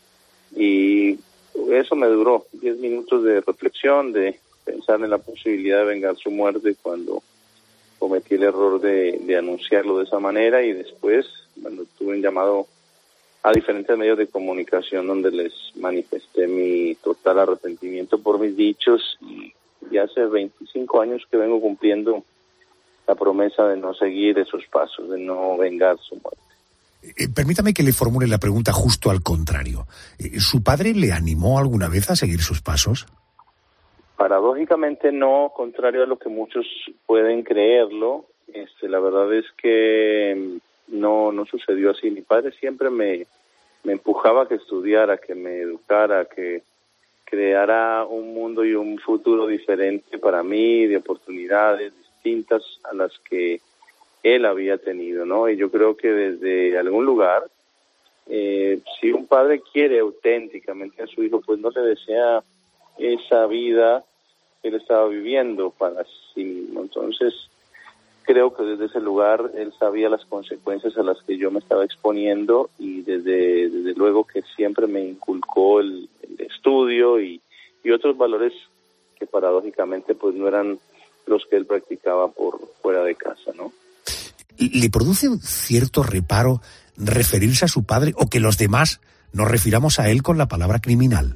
Y eso me duró diez minutos de reflexión, de pensar en la posibilidad de vengar su muerte cuando cometí el error de, de anunciarlo de esa manera, y después, cuando tuve un llamado a diferentes medios de comunicación donde les manifesté mi total arrepentimiento por mis dichos, y, y hace veinticinco años que vengo cumpliendo la promesa de no seguir esos pasos, de no vengar su muerte.
Eh, permítame que le formule la pregunta justo al contrario. Eh, ¿Su padre le animó alguna vez a seguir sus pasos?
Paradójicamente no, contrario a lo que muchos pueden creerlo. Este, la verdad es que no, no sucedió así. Mi padre siempre me, me empujaba a que estudiara, que me educara, que creara un mundo y un futuro diferente para mí, de oportunidades distintas a las que él había tenido, ¿no? Y yo creo que desde algún lugar, eh, si un padre quiere auténticamente a su hijo, pues no le desea esa vida que él estaba viviendo para sí mismo. Entonces, creo que desde ese lugar él sabía las consecuencias a las que yo me estaba exponiendo, y desde, desde luego que siempre me inculcó el, el estudio y, y otros valores que paradójicamente pues no eran los que él practicaba por fuera de casa, ¿no?
¿Le produce un cierto reparo referirse a su padre, o que los demás nos refiramos a él con la palabra criminal?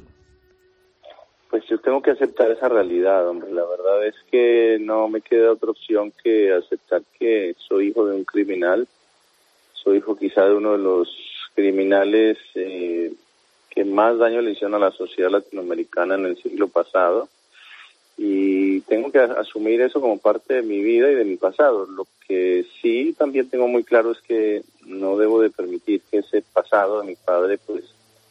Pues yo tengo que aceptar esa realidad, hombre. La verdad es que no me queda otra opción que aceptar que soy hijo de un criminal. Soy hijo quizá de uno de los criminales eh, que más daño le hicieron a la sociedad latinoamericana en el siglo pasado. y tengo que asumir eso como parte de mi vida y de mi pasado. Lo que sí también tengo muy claro es que no debo de permitir que ese pasado de mi padre pues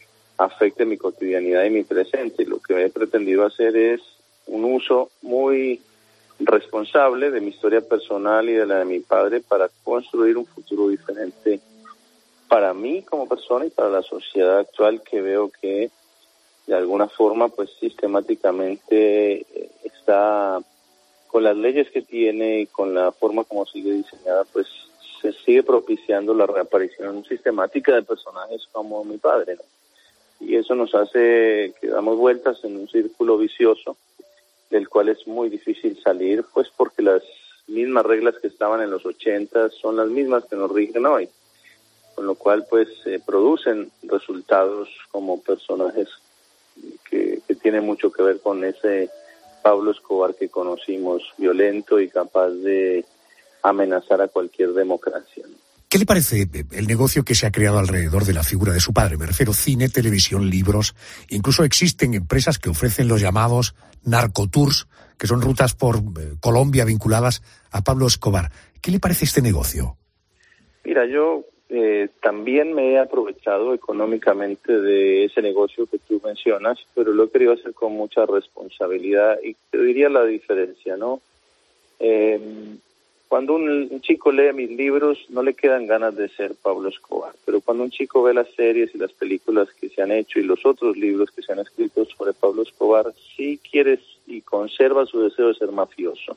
afecte mi cotidianidad y mi presente. Lo que he pretendido hacer es un uso muy responsable de mi historia personal y de la de mi padre para construir un futuro diferente para mí como persona y para la sociedad actual, que veo que de alguna forma pues sistemáticamente está, con las leyes que tiene y con la forma como sigue diseñada, pues se sigue propiciando la reaparición sistemática de personajes como mi padre, ¿no? Y eso nos hace que damos vueltas en un círculo vicioso del cual es muy difícil salir, pues porque las mismas reglas que estaban en los ochenta son las mismas que nos rigen hoy, con lo cual pues se eh, producen resultados como personajes que, que tienen mucho que ver con ese Pablo Escobar que conocimos, violento y capaz de amenazar a cualquier democracia, ¿no?
¿Qué le parece el negocio que se ha creado alrededor de la figura de su padre? Me refiero cine, televisión, libros. Incluso existen empresas que ofrecen los llamados narcotours, que son rutas por eh, Colombia vinculadas a Pablo Escobar. ¿Qué le parece este negocio?
Mira, yo eh, también me he aprovechado económicamente de ese negocio que tú mencionas, pero lo he querido hacer con mucha responsabilidad y te diría la diferencia, ¿no? Eh, Cuando un, un chico lee mis libros, no le quedan ganas de ser Pablo Escobar. Pero cuando un chico ve las series y las películas que se han hecho y los otros libros que se han escrito sobre Pablo Escobar, sí quiere y conserva su deseo de ser mafioso.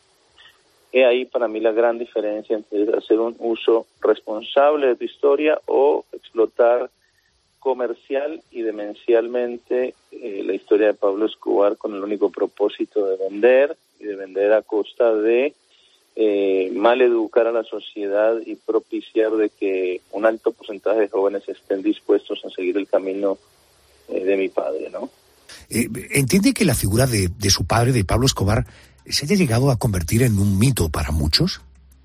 He ahí para mí la gran diferencia entre hacer un uso responsable de tu historia o explotar comercial y demencialmente eh, la historia de Pablo Escobar con el único propósito de vender y de vender a costa de Eh, mal educar a la sociedad y propiciar de que un alto porcentaje de jóvenes estén dispuestos a seguir el camino eh, de mi padre, ¿no?
Eh, ¿Entiende que la figura de, de su padre, de Pablo Escobar, se haya llegado a convertir en un mito para muchos?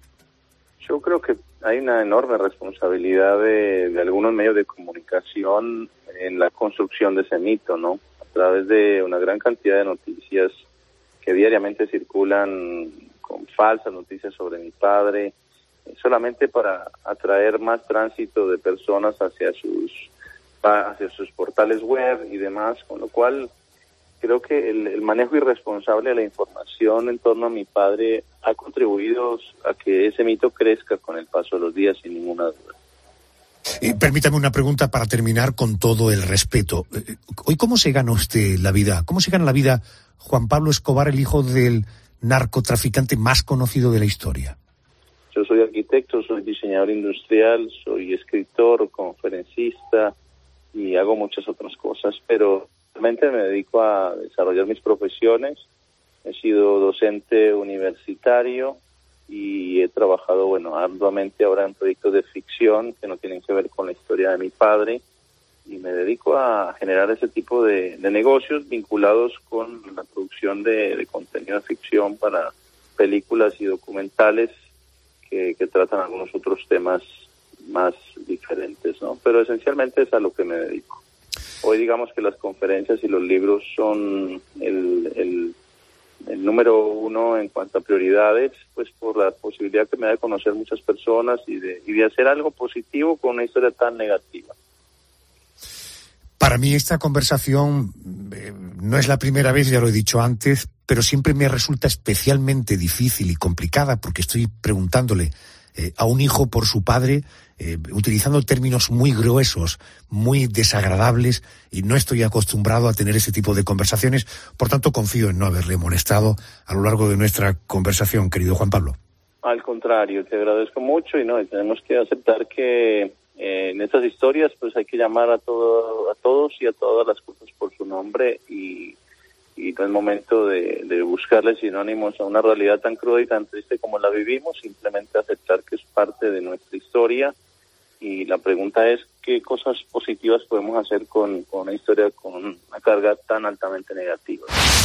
Yo creo que hay una enorme responsabilidad de, de algunos medios de comunicación en la construcción de ese mito, ¿no? A través de una gran cantidad de noticias que diariamente circulan con falsas noticias sobre mi padre, solamente para atraer más tránsito de personas hacia sus hacia sus portales web y demás, con lo cual creo que el, el manejo irresponsable de la información en torno a mi padre ha contribuido a que ese mito crezca con el paso de los días, sin ninguna duda.
Eh, permítame una pregunta para terminar con todo el respeto. Eh, ¿Hoy cómo se gana usted la vida? ¿Cómo se gana la vida Juan Pablo Escobar, el hijo del narcotraficante más conocido de la historia?
Yo soy arquitecto, soy diseñador industrial, soy escritor, conferencista y hago muchas otras cosas, pero realmente me dedico a desarrollar mis profesiones. He sido docente universitario y he trabajado, bueno, arduamente ahora en proyectos de ficción que no tienen que ver con la historia de mi padre, y me dedico a generar ese tipo de, de negocios vinculados con la producción de, de contenido de ficción para películas y documentales que, que tratan algunos otros temas más diferentes, ¿no? Pero esencialmente es a lo que me dedico. Hoy digamos que las conferencias y los libros son el, el, el número uno en cuanto a prioridades, pues por la posibilidad que me da de conocer muchas personas y de, y de hacer algo positivo con una historia tan negativa.
Para mí esta conversación eh, no es la primera vez, ya lo he dicho antes, pero siempre me resulta especialmente difícil y complicada porque estoy preguntándole eh, a un hijo por su padre, eh, utilizando términos muy gruesos, muy desagradables, y no estoy acostumbrado a tener ese tipo de conversaciones. Por tanto, confío en no haberle molestado a lo largo de nuestra conversación, querido Juan Pablo.
Al contrario, te agradezco mucho y no, y tenemos que aceptar que en estas historias pues hay que llamar a todo, a todos y a todas las cosas por su nombre, y, y no es momento de, de buscarle sinónimos a una realidad tan cruda y tan triste como la vivimos, simplemente aceptar que es parte de nuestra historia, y la pregunta es qué cosas positivas podemos hacer con, con una historia con una carga tan altamente negativa.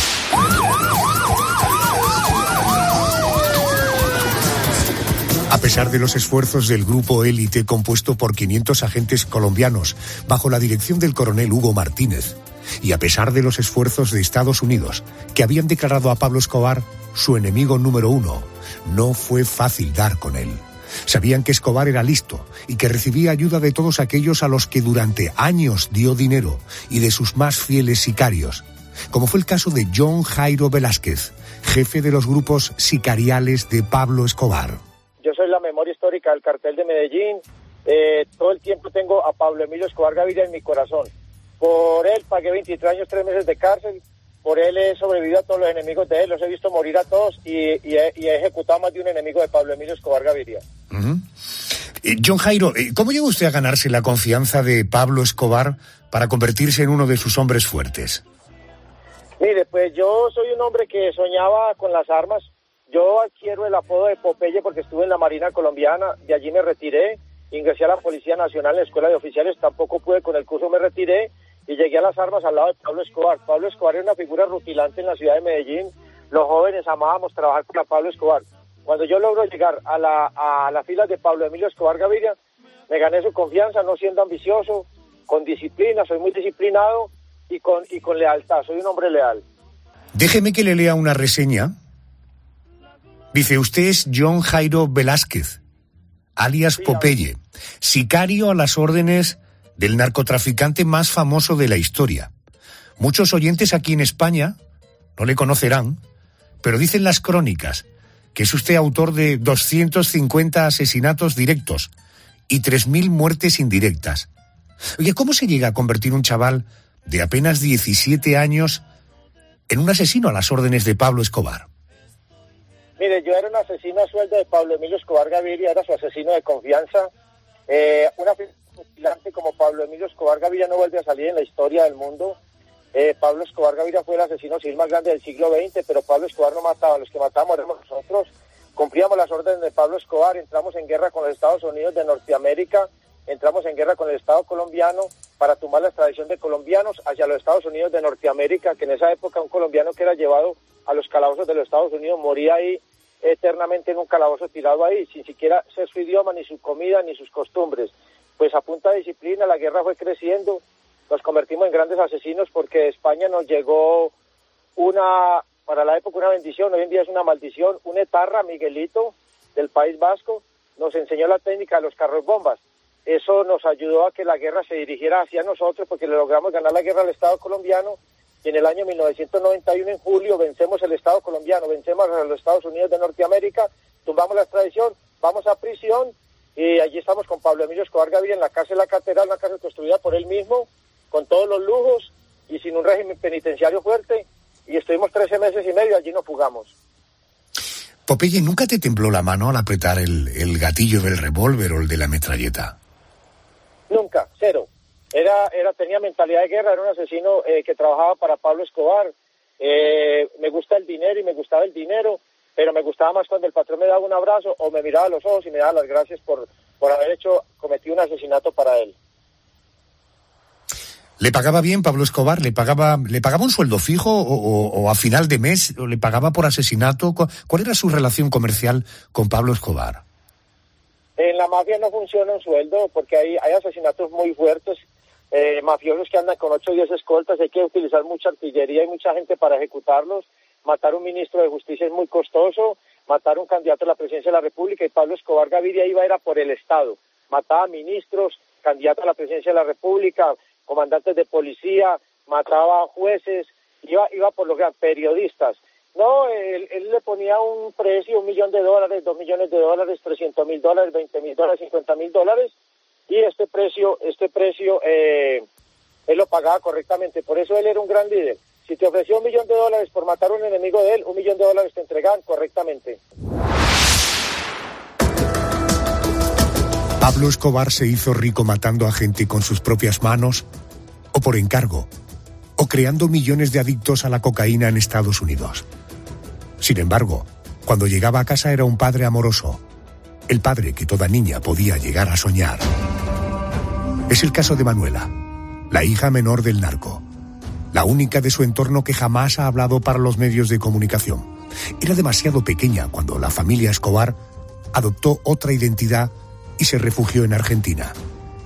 A pesar de los esfuerzos del grupo élite compuesto por quinientos agentes colombianos, bajo la dirección del coronel Hugo Martínez, Y a pesar de los esfuerzos de Estados Unidos, que habían declarado a Pablo Escobar su enemigo número uno, no fue fácil dar con él. Sabían que Escobar era listo y que recibía ayuda de todos aquellos a los que durante años dio dinero y de sus más fieles sicarios, como fue el caso de John Jairo Velázquez, jefe de los grupos sicariales de Pablo Escobar.
Yo soy la memoria histórica del cartel de Medellín. Eh, todo el tiempo tengo a Pablo Emilio Escobar Gaviria en mi corazón. Por él pagué veintitrés años, tres meses de cárcel. Por él he sobrevivido a todos los enemigos de él. Los he visto morir a todos y, y, he, y he ejecutado más de un enemigo de Pablo Emilio Escobar Gaviria.
Uh-huh. Eh, John Jairo, ¿cómo llegó usted a ganarse la confianza de Pablo Escobar para convertirse en uno de sus hombres fuertes?
Mire, pues yo soy un hombre que soñaba con las armas. Yo adquiero el apodo de Popeye porque estuve en la Marina colombiana, de allí me retiré, ingresé a la Policía Nacional en la Escuela de Oficiales, tampoco pude con el curso, me retiré y llegué a las armas al lado de Pablo Escobar. Pablo Escobar era una figura rutilante en la ciudad de Medellín, los jóvenes amábamos trabajar con Pablo Escobar. Cuando yo logro llegar a la a las filas de Pablo Emilio Escobar Gaviria, me gané su confianza, no siendo ambicioso, con disciplina, soy muy disciplinado y con, y con lealtad, soy un hombre leal.
Déjeme que le lea una reseña. Dice, usted es John Jairo Velázquez, alias Popeye, sicario a las órdenes del narcotraficante más famoso de la historia. Muchos oyentes aquí en España no le conocerán, pero dicen las crónicas que es usted autor de doscientos cincuenta asesinatos directos y tres mil muertes indirectas. Oye, ¿cómo se llega a convertir un chaval de apenas diecisiete años en un asesino a las órdenes de Pablo Escobar?
Mire, yo era un asesino a sueldo de Pablo Emilio Escobar Gaviria, era su asesino de confianza. Eh, una vigilante como Pablo Emilio Escobar Gaviria no vuelve a salir en la historia del mundo. Eh, Pablo Escobar Gaviria fue el asesino civil más grande del siglo veinte, pero Pablo Escobar no mataba, los que matábamos éramos nosotros. Cumplíamos las órdenes de Pablo Escobar, entramos en guerra con los Estados Unidos de Norteamérica, entramos en guerra con el Estado colombiano para tumbar la extradición de colombianos hacia los Estados Unidos de Norteamérica, que en esa época un colombiano que era llevado a los calabozos de los Estados Unidos moría ahí eternamente en un calabozo tirado ahí, sin siquiera ser su idioma, ni su comida, ni sus costumbres. Pues a punta de disciplina la guerra fue creciendo, nos convertimos en grandes asesinos porque de España nos llegó una, para la época una bendición, hoy en día es una maldición, un etarra, Miguelito, del País Vasco, nos enseñó la técnica de los carros bombas. Eso nos ayudó a que la guerra se dirigiera hacia nosotros porque le logramos ganar la guerra al Estado colombiano. Y en el año mil novecientos noventa y uno, en julio, vencemos el Estado colombiano, vencemos a los Estados Unidos de Norteamérica, tumbamos la extradición, vamos a prisión y allí estamos con Pablo Emilio Escobar Gaviria en la cárcel La Catedral, una cárcel construida por él mismo, con todos los lujos y sin un régimen penitenciario fuerte, y estuvimos trece meses y medio, allí nos fugamos.
Popeye, ¿nunca te tembló la mano al apretar el, el gatillo del revólver o el de la metralleta?
Nunca, cero. Era, era, tenía mentalidad de guerra, era un asesino eh, que trabajaba para Pablo Escobar. Eh, me gusta el dinero y me gustaba el dinero, pero me gustaba más cuando el patrón me daba un abrazo o me miraba a los ojos y me daba las gracias por, por haber hecho, cometido un asesinato para él.
¿Le pagaba bien Pablo Escobar? ¿Le pagaba, le pagaba un sueldo fijo o, o, o a final de mes? ¿O le pagaba por asesinato? ¿Cuál era su relación comercial con Pablo Escobar?
En la mafia no funciona un sueldo porque hay, hay asesinatos muy fuertes, eh, mafiosos que andan con ocho o diez escoltas, hay que utilizar mucha artillería y mucha gente para ejecutarlos. Matar un ministro de justicia es muy costoso, matar un candidato a la presidencia de la República, y Pablo Escobar Gaviria iba era por el Estado, mataba ministros, candidatos a la presidencia de la República, comandantes de policía, mataba a jueces, iba, iba por los periodistas. No, él, él le ponía un precio, un millón de dólares, dos millones de dólares, trescientos mil dólares, veinte mil dólares, cincuenta mil dólares, y este precio, este precio, eh, él lo pagaba correctamente. Por eso él era un gran líder. Si te ofreció un millón de dólares por matar a un enemigo de él, un millón de dólares te entregaban correctamente.
Pablo Escobar se hizo rico matando a gente con sus propias manos, o por encargo, o creando millones de adictos a la cocaína en Estados Unidos. Sin embargo, cuando llegaba a casa era un padre amoroso, el padre que toda niña podía llegar a soñar. Es el caso de Manuela, la hija menor del narco, la única de su entorno que jamás ha hablado para los medios de comunicación. Era demasiado pequeña cuando la familia Escobar adoptó otra identidad y se refugió en Argentina.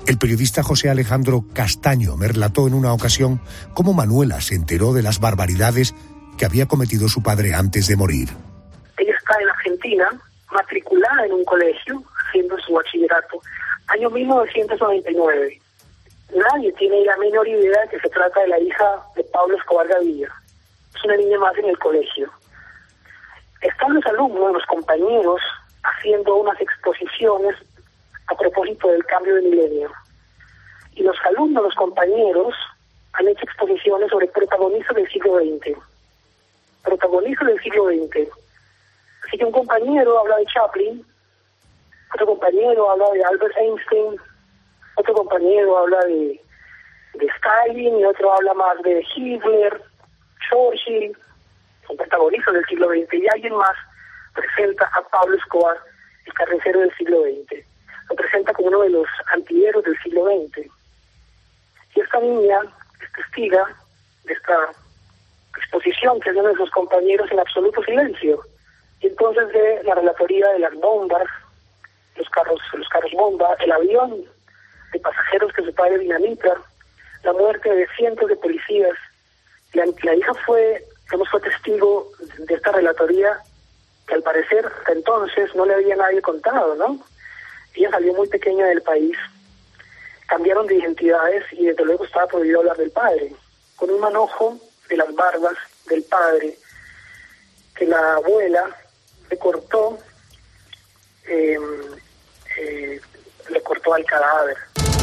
El periodista José Alejandro Castaño me relató en una ocasión cómo Manuela se enteró de las barbaridades que había cometido su padre antes de morir.
Ella está en Argentina, matriculada en un colegio, haciendo su bachillerato, año mil novecientos noventa y nueve. Nadie tiene la menor idea de que se trata de la hija de Pablo Escobar Gaviria. Es una niña más en el colegio. Están los alumnos, los compañeros, haciendo unas exposiciones a propósito del cambio de milenio. Y los alumnos, los compañeros, han hecho exposiciones sobre protagonistas del siglo veinte. Protagonistas del siglo veinte. Así que un compañero habla de Chaplin, otro compañero habla de Albert Einstein, otro compañero habla de, de Stalin, y otro habla más de Hitler, Churchill, son protagonistas del siglo veinte, y alguien más presenta a Pablo Escobar, el carnicero del siglo veinte. Lo presenta como uno de los antihéroes del siglo veinte. Y esta niña es testiga de esta exposición que hacen sus compañeros en absoluto silencio. Y entonces de la relatoría de las bombas, los carros, los carros bomba, el avión de pasajeros que su padre dinamita, la muerte de cientos de policías. La, la hija fue, digamos, fue testigo de esta relatoría que al parecer hasta entonces no le había nadie contado, ¿no? Ella salió muy pequeña del país, cambiaron de identidades y desde luego estaba prohibido hablar del padre, con un manojo de las barbas del padre que la abuela le cortó, eh, eh, le cortó al cadáver.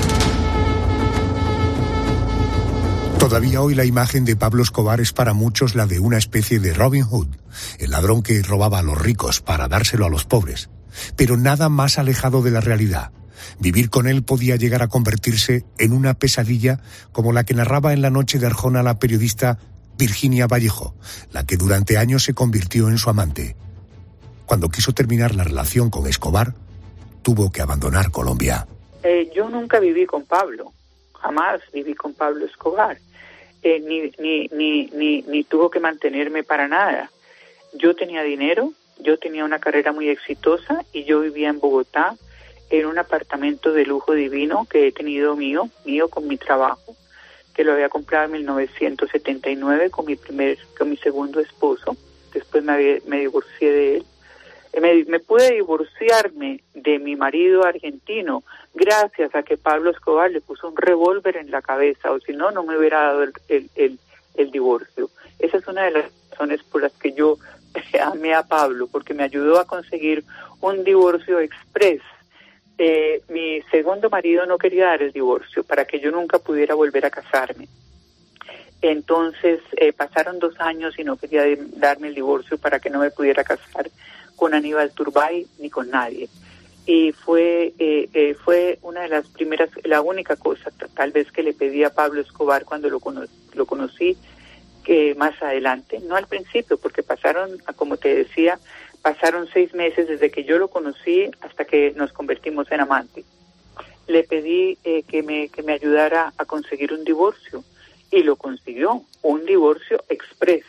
Todavía hoy la imagen de Pablo Escobar es para muchos la de una especie de Robin Hood, el ladrón que robaba a los ricos para dárselo a los pobres. Pero nada más alejado de la realidad. Vivir con él podía llegar a convertirse en una pesadilla como la que narraba en La noche de Arjona la periodista Virginia Vallejo, la que durante años se convirtió en su amante. Cuando quiso terminar la relación con Escobar, tuvo que abandonar Colombia.
Eh, yo nunca viví con Pablo, jamás viví con Pablo Escobar, eh, ni, ni, ni, ni, ni tuvo que mantenerme para nada. Yo tenía dinero, yo tenía una carrera muy exitosa y yo vivía en Bogotá en un apartamento de lujo divino que he tenido mío, mío con mi trabajo, que lo había comprado en mil novecientos setenta y nueve con mi primer, con mi segundo esposo. Después me, había, me divorcié de él. Me, me pude divorciarme de mi marido argentino gracias a que Pablo Escobar le puso un revólver en la cabeza, o si no, no me hubiera dado el, el, el, el divorcio. Esa es una de las razones por las que yo amé a Pablo, porque me ayudó a conseguir un divorcio express. Eh, mi segundo marido no quería dar el divorcio para que yo nunca pudiera volver a casarme. Entonces eh, pasaron dos años y no quería de, darme el divorcio para que no me pudiera casar con Aníbal Turbay ni con nadie. Y fue eh, eh, fue una de las primeras, la única cosa tal vez que le pedí a Pablo Escobar cuando lo, cono- lo conocí, que más adelante, no al principio, porque pasaron, como te decía, pasaron seis meses desde que yo lo conocí hasta que nos convertimos en amantes. Le pedí eh, que me que me ayudara a conseguir un divorcio y lo consiguió, un divorcio express.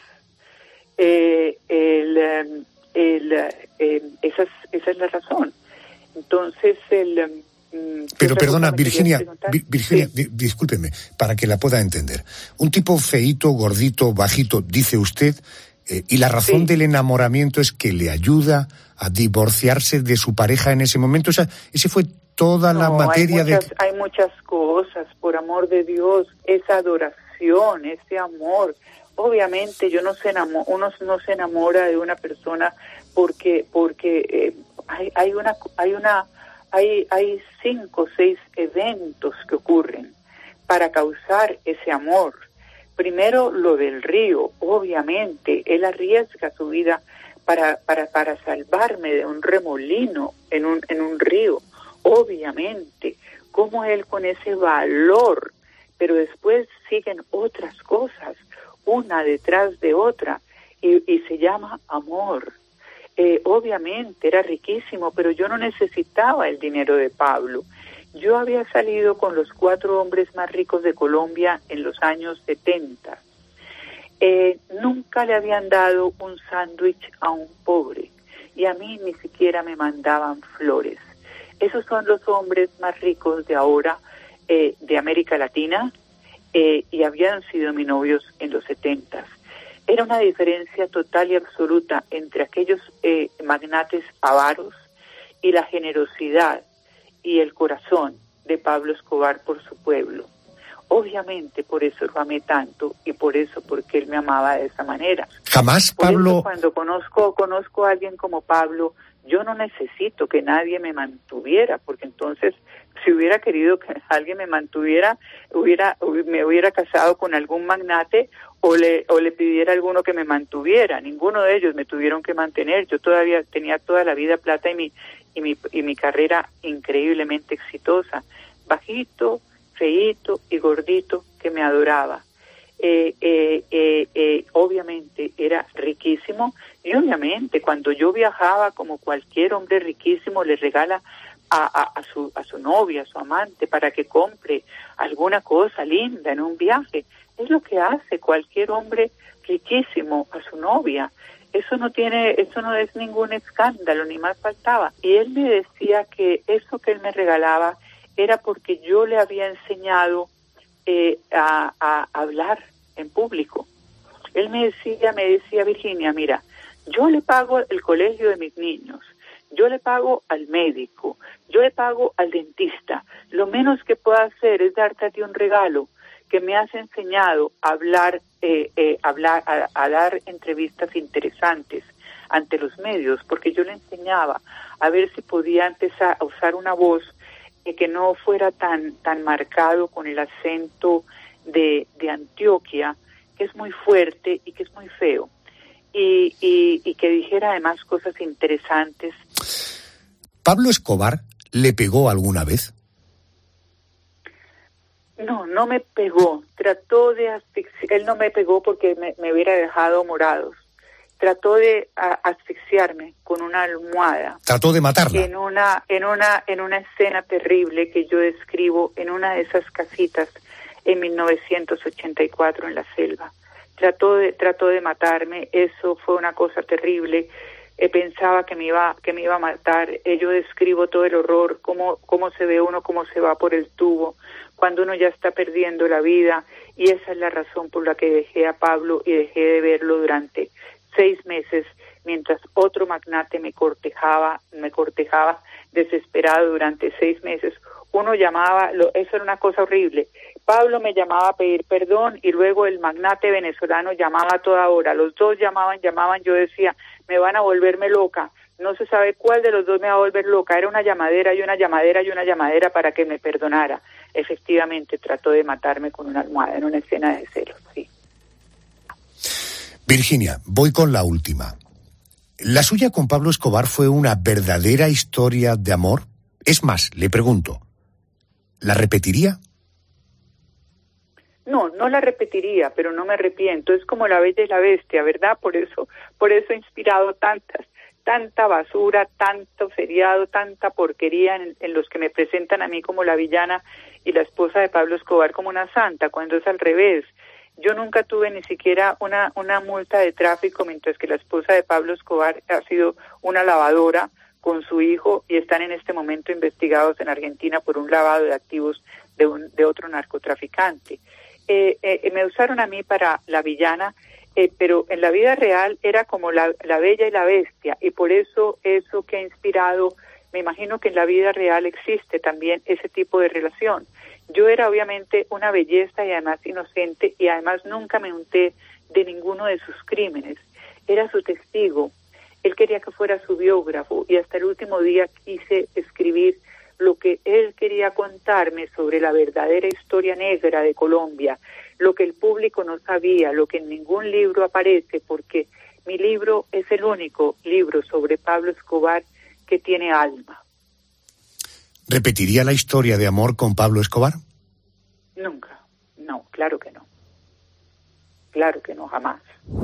Eh, el, el, el, esa, es, esa es la razón. Entonces, el...
Pero perdona, Virginia, Virginia, sí. di- discúlpeme, para que la pueda entender. Un tipo feíto, gordito, bajito, dice usted, eh, y la razón sí. del enamoramiento es que le ayuda a divorciarse de su pareja en ese momento. O sea, ese fue toda no, la materia
hay muchas,
de...
hay muchas cosas, por amor de Dios, esa adoración, ese amor. Obviamente yo no se enamora, uno no se enamora de una persona porque porque eh, hay, hay una hay una hay hay cinco o seis eventos que ocurren para causar ese amor. Primero, lo del río. Obviamente él arriesga su vida para para para salvarme de un remolino en un en un río. Obviamente, como él con ese valor, pero después siguen otras cosas, una detrás de otra, y, y se llama amor. Eh, obviamente era riquísimo, pero yo no necesitaba el dinero de Pablo. Yo había salido con los cuatro hombres más ricos de Colombia en los años setenta. Eh, nunca le habían dado un sándwich a un pobre, y a mí ni siquiera me mandaban flores. Esos son los hombres más ricos de ahora, eh, de América Latina eh, y habían sido mis novios en los setentas. Era una diferencia total y absoluta entre aquellos eh, magnates avaros y la generosidad y el corazón de Pablo Escobar por su pueblo. Obviamente por eso lo amé tanto y por eso porque él me amaba de esa manera.
Jamás,
por
Pablo...
Eso, cuando conozco, conozco a alguien como Pablo, yo no necesito que nadie me mantuviera, porque entonces si hubiera querido que alguien me mantuviera, hubiera me hubiera casado con algún magnate o le o le pidiera a alguno que me mantuviera. Ninguno de ellos me tuvieron que mantener. Yo todavía tenía toda la vida plata y mi y mi y mi carrera increíblemente exitosa. Bajito, feíto y gordito, que me adoraba. Eh, eh, eh, eh, obviamente era riquísimo y obviamente cuando yo viajaba, como cualquier hombre riquísimo, le regala a, a, a su a su novia, a su amante, para que compre alguna cosa linda en un viaje. Es lo que hace cualquier hombre riquísimo a su novia. Eso no tiene, eso no es ningún escándalo, ni más faltaba. Y él me decía que eso que él me regalaba era porque yo le había enseñado eh, a, a hablar en público. Él me decía, me decía, Virginia, mira, yo le pago el colegio de mis niños, yo le pago al médico, yo le pago al dentista. Lo menos que puedo hacer es darte a ti un regalo que me has enseñado a hablar, eh, eh, hablar, a, a dar entrevistas interesantes ante los medios, porque yo le enseñaba a ver si podía empezar a usar una voz eh, que no fuera tan tan marcado con el acento de, de Antioquia, que es muy fuerte y que es muy feo, y, y, y que dijera además cosas interesantes.
¿Pablo Escobar le pegó alguna vez?
No, no me pegó. Trató de asfixiar. Él no me pegó porque me, me hubiera dejado morados. Trató de a, asfixiarme con una almohada.
Trató de matarla.
En una, en una, en una escena terrible que yo describo en una de esas casitas en mil novecientos ochenta y cuatro en la selva. Trató de, trató de matarme. Eso fue una cosa terrible. Eh, pensaba que me iba, que me iba a matar. Eh, yo describo todo el horror, cómo, cómo se ve uno, cómo se va por el tubo, cuando uno ya está perdiendo la vida, y esa es la razón por la que dejé a Pablo y dejé de verlo durante seis meses, mientras otro magnate me cortejaba, me cortejaba desesperado durante seis meses. Uno llamaba, lo, eso era una cosa horrible. Pablo me llamaba a pedir perdón y luego el magnate venezolano llamaba a toda hora. Los dos llamaban, llamaban, yo decía, me van a volverme loca. No se sabe cuál de los dos me va a volver loca. Era una llamadera y una llamadera y una llamadera para que me perdonara. Efectivamente, trató de matarme con una almohada en una escena de celos, sí.
Virginia, voy con la última. ¿La suya con Pablo Escobar fue una verdadera historia de amor? Es más, le pregunto, ¿la repetiría?
No, no la repetiría, pero no me arrepiento. Es como La Bella y la Bestia, ¿verdad? Por eso, por eso he inspirado tantas, tanta basura, tanto seriado, tanta porquería en, en los que me presentan a mí como la villana y la esposa de Pablo Escobar como una santa, cuando es al revés. Yo nunca tuve ni siquiera una, una multa de tráfico, mientras que la esposa de Pablo Escobar ha sido una lavadora con su hijo y están en este momento investigados en Argentina por un lavado de activos de, un, de otro narcotraficante. Eh, eh, me usaron a mí para la villana, eh, pero en la vida real era como la, la Bella y la Bestia, y por eso eso que ha inspirado, me imagino que en la vida real existe también ese tipo de relación. Yo era obviamente una belleza y además inocente, y además nunca me unté de ninguno de sus crímenes. Era su testigo. Él quería que fuera su biógrafo, y hasta el último día quise escribir lo que él quería contarme sobre la verdadera historia negra de Colombia, lo que el público no sabía, lo que en ningún libro aparece, porque mi libro es el único libro sobre Pablo Escobar que tiene alma.
¿Repetiría la historia de amor con Pablo Escobar?
Nunca, no, claro que no. Claro que no, jamás.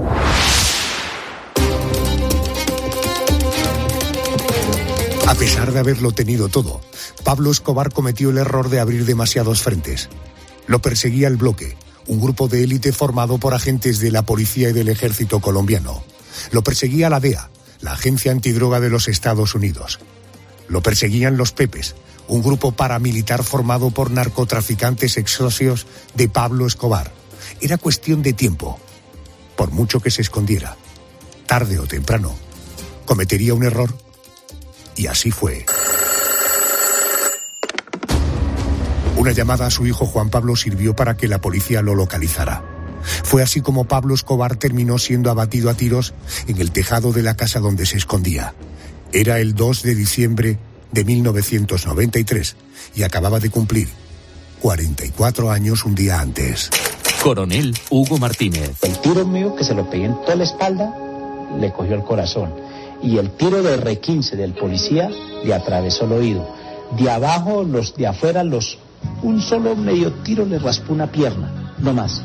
A pesar de haberlo tenido todo, Pablo Escobar cometió el error de abrir demasiados frentes. Lo perseguía el Bloque, un grupo de élite formado por agentes de la policía y del ejército colombiano. Lo perseguía la D E A, la agencia antidroga de los Estados Unidos. Lo perseguían los Pepes, un grupo paramilitar formado por narcotraficantes ex socios de Pablo Escobar. Era cuestión de tiempo. Por mucho que se escondiera, tarde o temprano, cometería un error. Y así fue. Una llamada a su hijo Juan Pablo sirvió para que la policía lo localizara. Fue así como Pablo Escobar terminó siendo abatido a tiros en el tejado de la casa donde se escondía. Era el dos de diciembre de mil novecientos noventa y tres y acababa de cumplir cuarenta y cuatro años un día antes.
Coronel Hugo Martínez.
El tiro mío, que se lo pegué en toda la espalda, le cogió el corazón. Y el tiro de erre quince del policía le atravesó el oído. De abajo, los de afuera, los un solo medio tiro le raspó una pierna, no más.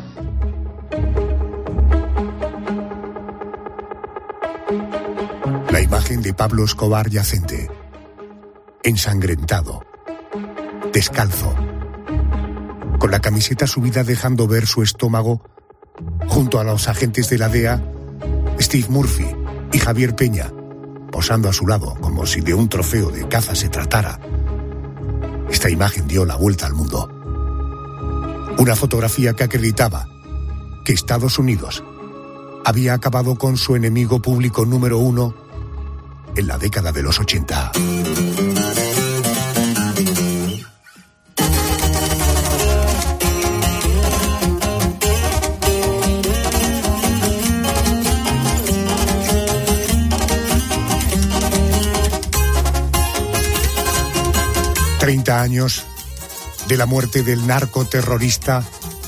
La imagen de Pablo Escobar yacente, ensangrentado, descalzo, con la camiseta subida dejando ver su estómago, junto a los agentes de la D E A, Steve Murphy y Javier Peña, posando a su lado como si de un trofeo de caza se tratara. Esta imagen dio la vuelta al mundo. Una fotografía que acreditaba que Estados Unidos había acabado con su enemigo público número uno en la década de los ochenta. Treinta años de la muerte del narcoterrorista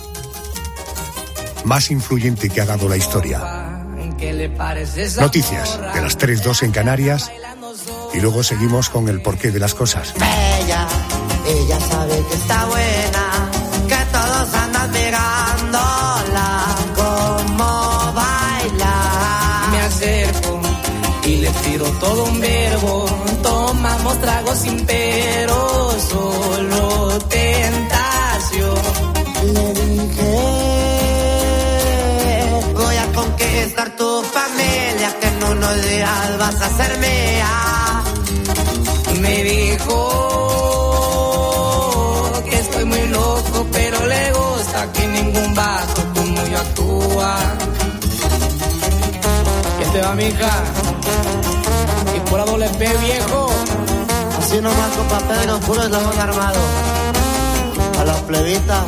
más influyente que ha dado la historia. Noticias de las tres dos en Canarias y luego seguimos con el porqué de las cosas.
Ella, ella sabe que está buena, que todos andan mirándola como baila.
Me acerco y le tiro todo un verbo, tomamos tragos sin pero, solo tentación.
Le dije, voy a conquistar tu familia, que en unos días vas a ser mía.
Me dijo que estoy muy loco, pero le gusta que ningún vato como yo actúa. ¿Qué te va, mija? Y por la doble P, viejo.
Así nomás con papel, no puro eslabón armado. A las plebitas.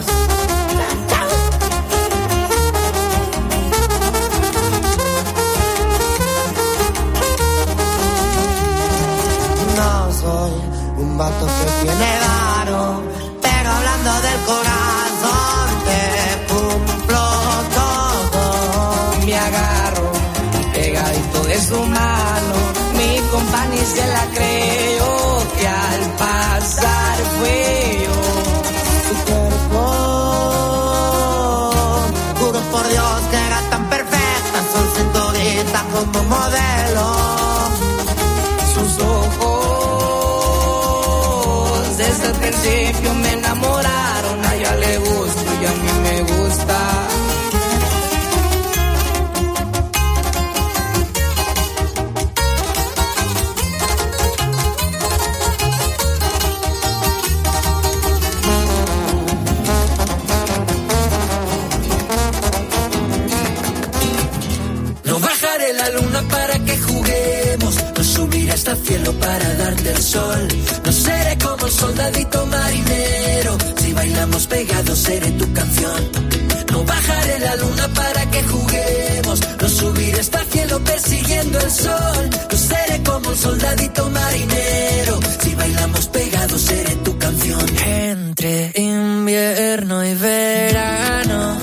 No soy un vato que tiene varo, pero hablando del corazón te cumplo todo.
Me agarro pegadito de su mano, mi compañía se la creo, que al pasar fue yo.
Tu cuerpo, juro por Dios que era tan perfecta, son cinturita como modelo.
Sus ojos desde el principio me enamoraron, a ella le gusto y a mí me gusta.
No bajaré la luna para que juguemos, no subiré hasta el cielo para darte el sol. No seré como un soldadito marinero, si bailamos pegados seré tu canción. No bajaré la luna para que juguemos, no subiré hasta el cielo persiguiendo el sol. No seré como un soldadito marinero, si bailamos pegados seré tu canción. Entre invierno y verano,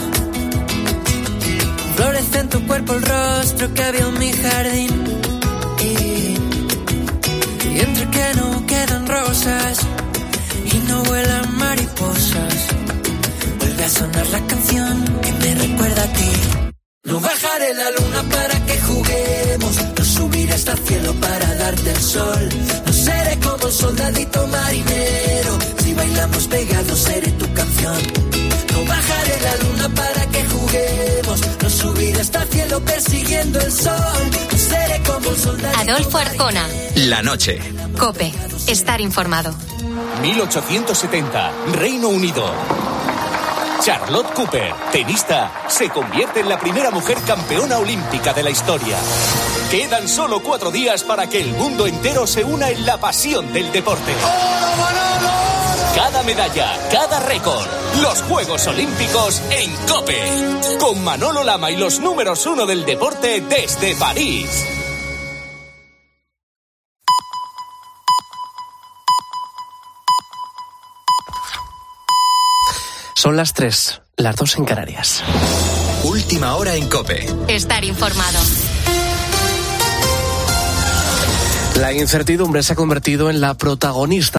florece en tu cuerpo el rostro que vio en mi jardín. Y, y entre que no quedan rosas y no vuelan mariposas, vuelve a sonar la canción que me recuerda a ti. No bajaré la luna para que juguemos, no subiré hasta el cielo para darte el sol. No seré como un soldadito marinero, si bailamos pegados seré tu canción. No bajaré la luna para que juguemos, no subiré hasta el
cielo persiguiendo el sol. Seré como un soldado.
Adolfo Arcona.
La noche.
COPE. Estar informado.
mil ochocientos setenta, Reino Unido. Charlotte Cooper, tenista, se convierte en la primera mujer campeona olímpica de la historia. Quedan solo cuatro días para que el mundo entero se una en la pasión del deporte. Cada medalla, cada récord. Los Juegos Olímpicos en COPE. Con Manolo Lama y los números uno del deporte desde París.
Son las tres, las dos en Canarias.
Última hora en COPE.
Estar informado.
La incertidumbre se ha convertido en la protagonista